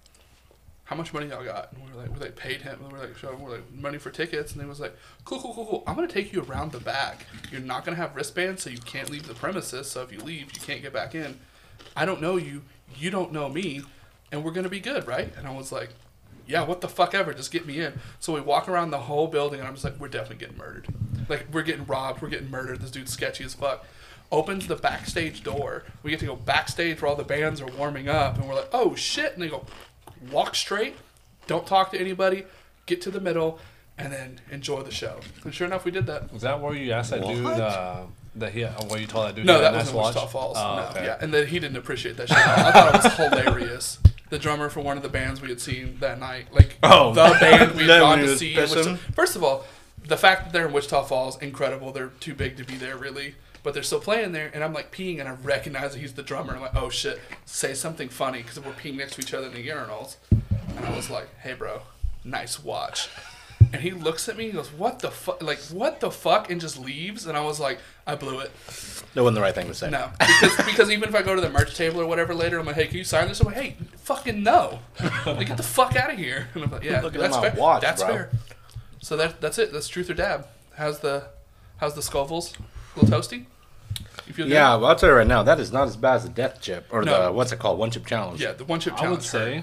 how much money y'all got?" And we were like, "We like paid him." And we were like, "Showing we're like money for tickets." And he was like, "Cool, cool, cool, cool. I'm gonna take you around the back. You're not gonna have wristbands, so you can't leave the premises. So if you leave, you can't get back in. I don't know you. You don't know me." And we're gonna be good, right? And I was like, yeah, what the fuck ever, just get me in. So we walk around the whole building, and I'm just like, we're definitely getting murdered. Like, we're getting robbed, we're getting murdered. This dude's sketchy as fuck. Opens the backstage door. We get to go backstage where all the bands are warming up, and we're like, oh shit. And they go, walk straight, don't talk to anybody, get to the middle, and then enjoy the show. And sure enough, we did that. Was that where you asked that dude What? uh, that he where you told that dude? No, he had that a was nice in watch? Wichita Falls. Oh, no, okay. yeah, and then he didn't appreciate that shit. I thought it was hilarious. The drummer for one of the bands we had seen that night, like Oh. the band we had That gone when he to was see. In pissing? Wichita. First of all, the fact that they're in Wichita Falls, incredible. They're too big to be there, really. But they're still playing there, and I'm like peeing, and I recognize that he's the drummer. I'm like, oh shit, say something funny, because we're peeing next to each other in the urinals. And I was like, hey bro, nice watch. And he looks at me, and goes, what the fuck, like, what the fuck, and just leaves. And I was like, I blew it. That wasn't the right thing to say. No, because because even if I go to the merch table or whatever later, I'm like, hey, can you sign this? I'm like, hey, fucking no, like get the fuck out of here. And I'm like, yeah, Looking at that's my fair. watch, that's bro. fair. So that that's it. That's truth or dab. How's the how's the Scovilles? A little toasty? You feel Yeah, well, I'll tell you right now, that is not as bad as the death chip or No. the what's it called, one chip challenge. good? Yeah, the one chip I challenge. would say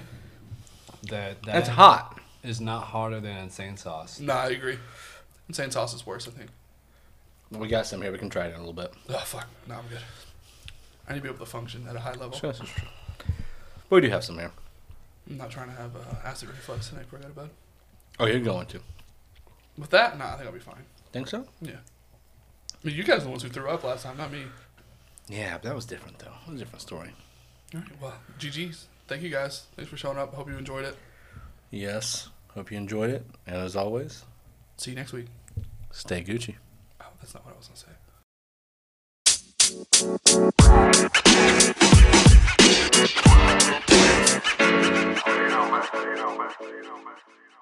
that that That's hot. is not harder than insane sauce. Nah, I agree. Insane sauce is worse, I think. We got some here. We can try it in a little bit. Oh fuck, no, I'm good. I need to be able to function at a high level. This is true. But we do have some here. I'm not trying to have uh, acid reflux tonight before I go to bed. Oh, you're going to? With that, nah, I think I'll be fine. Think so? Yeah. I mean, you guys are the ones who threw up last time, not me. Yeah, but that was different though. It was a different story. All right, well, G G's. Thank you guys. Thanks for showing up. Hope you enjoyed it. Yes. Hope you enjoyed it. And as always, See you next week. stay Gucci. Oh, that's not what I was going to say. You know, man. You know, man. You know, man.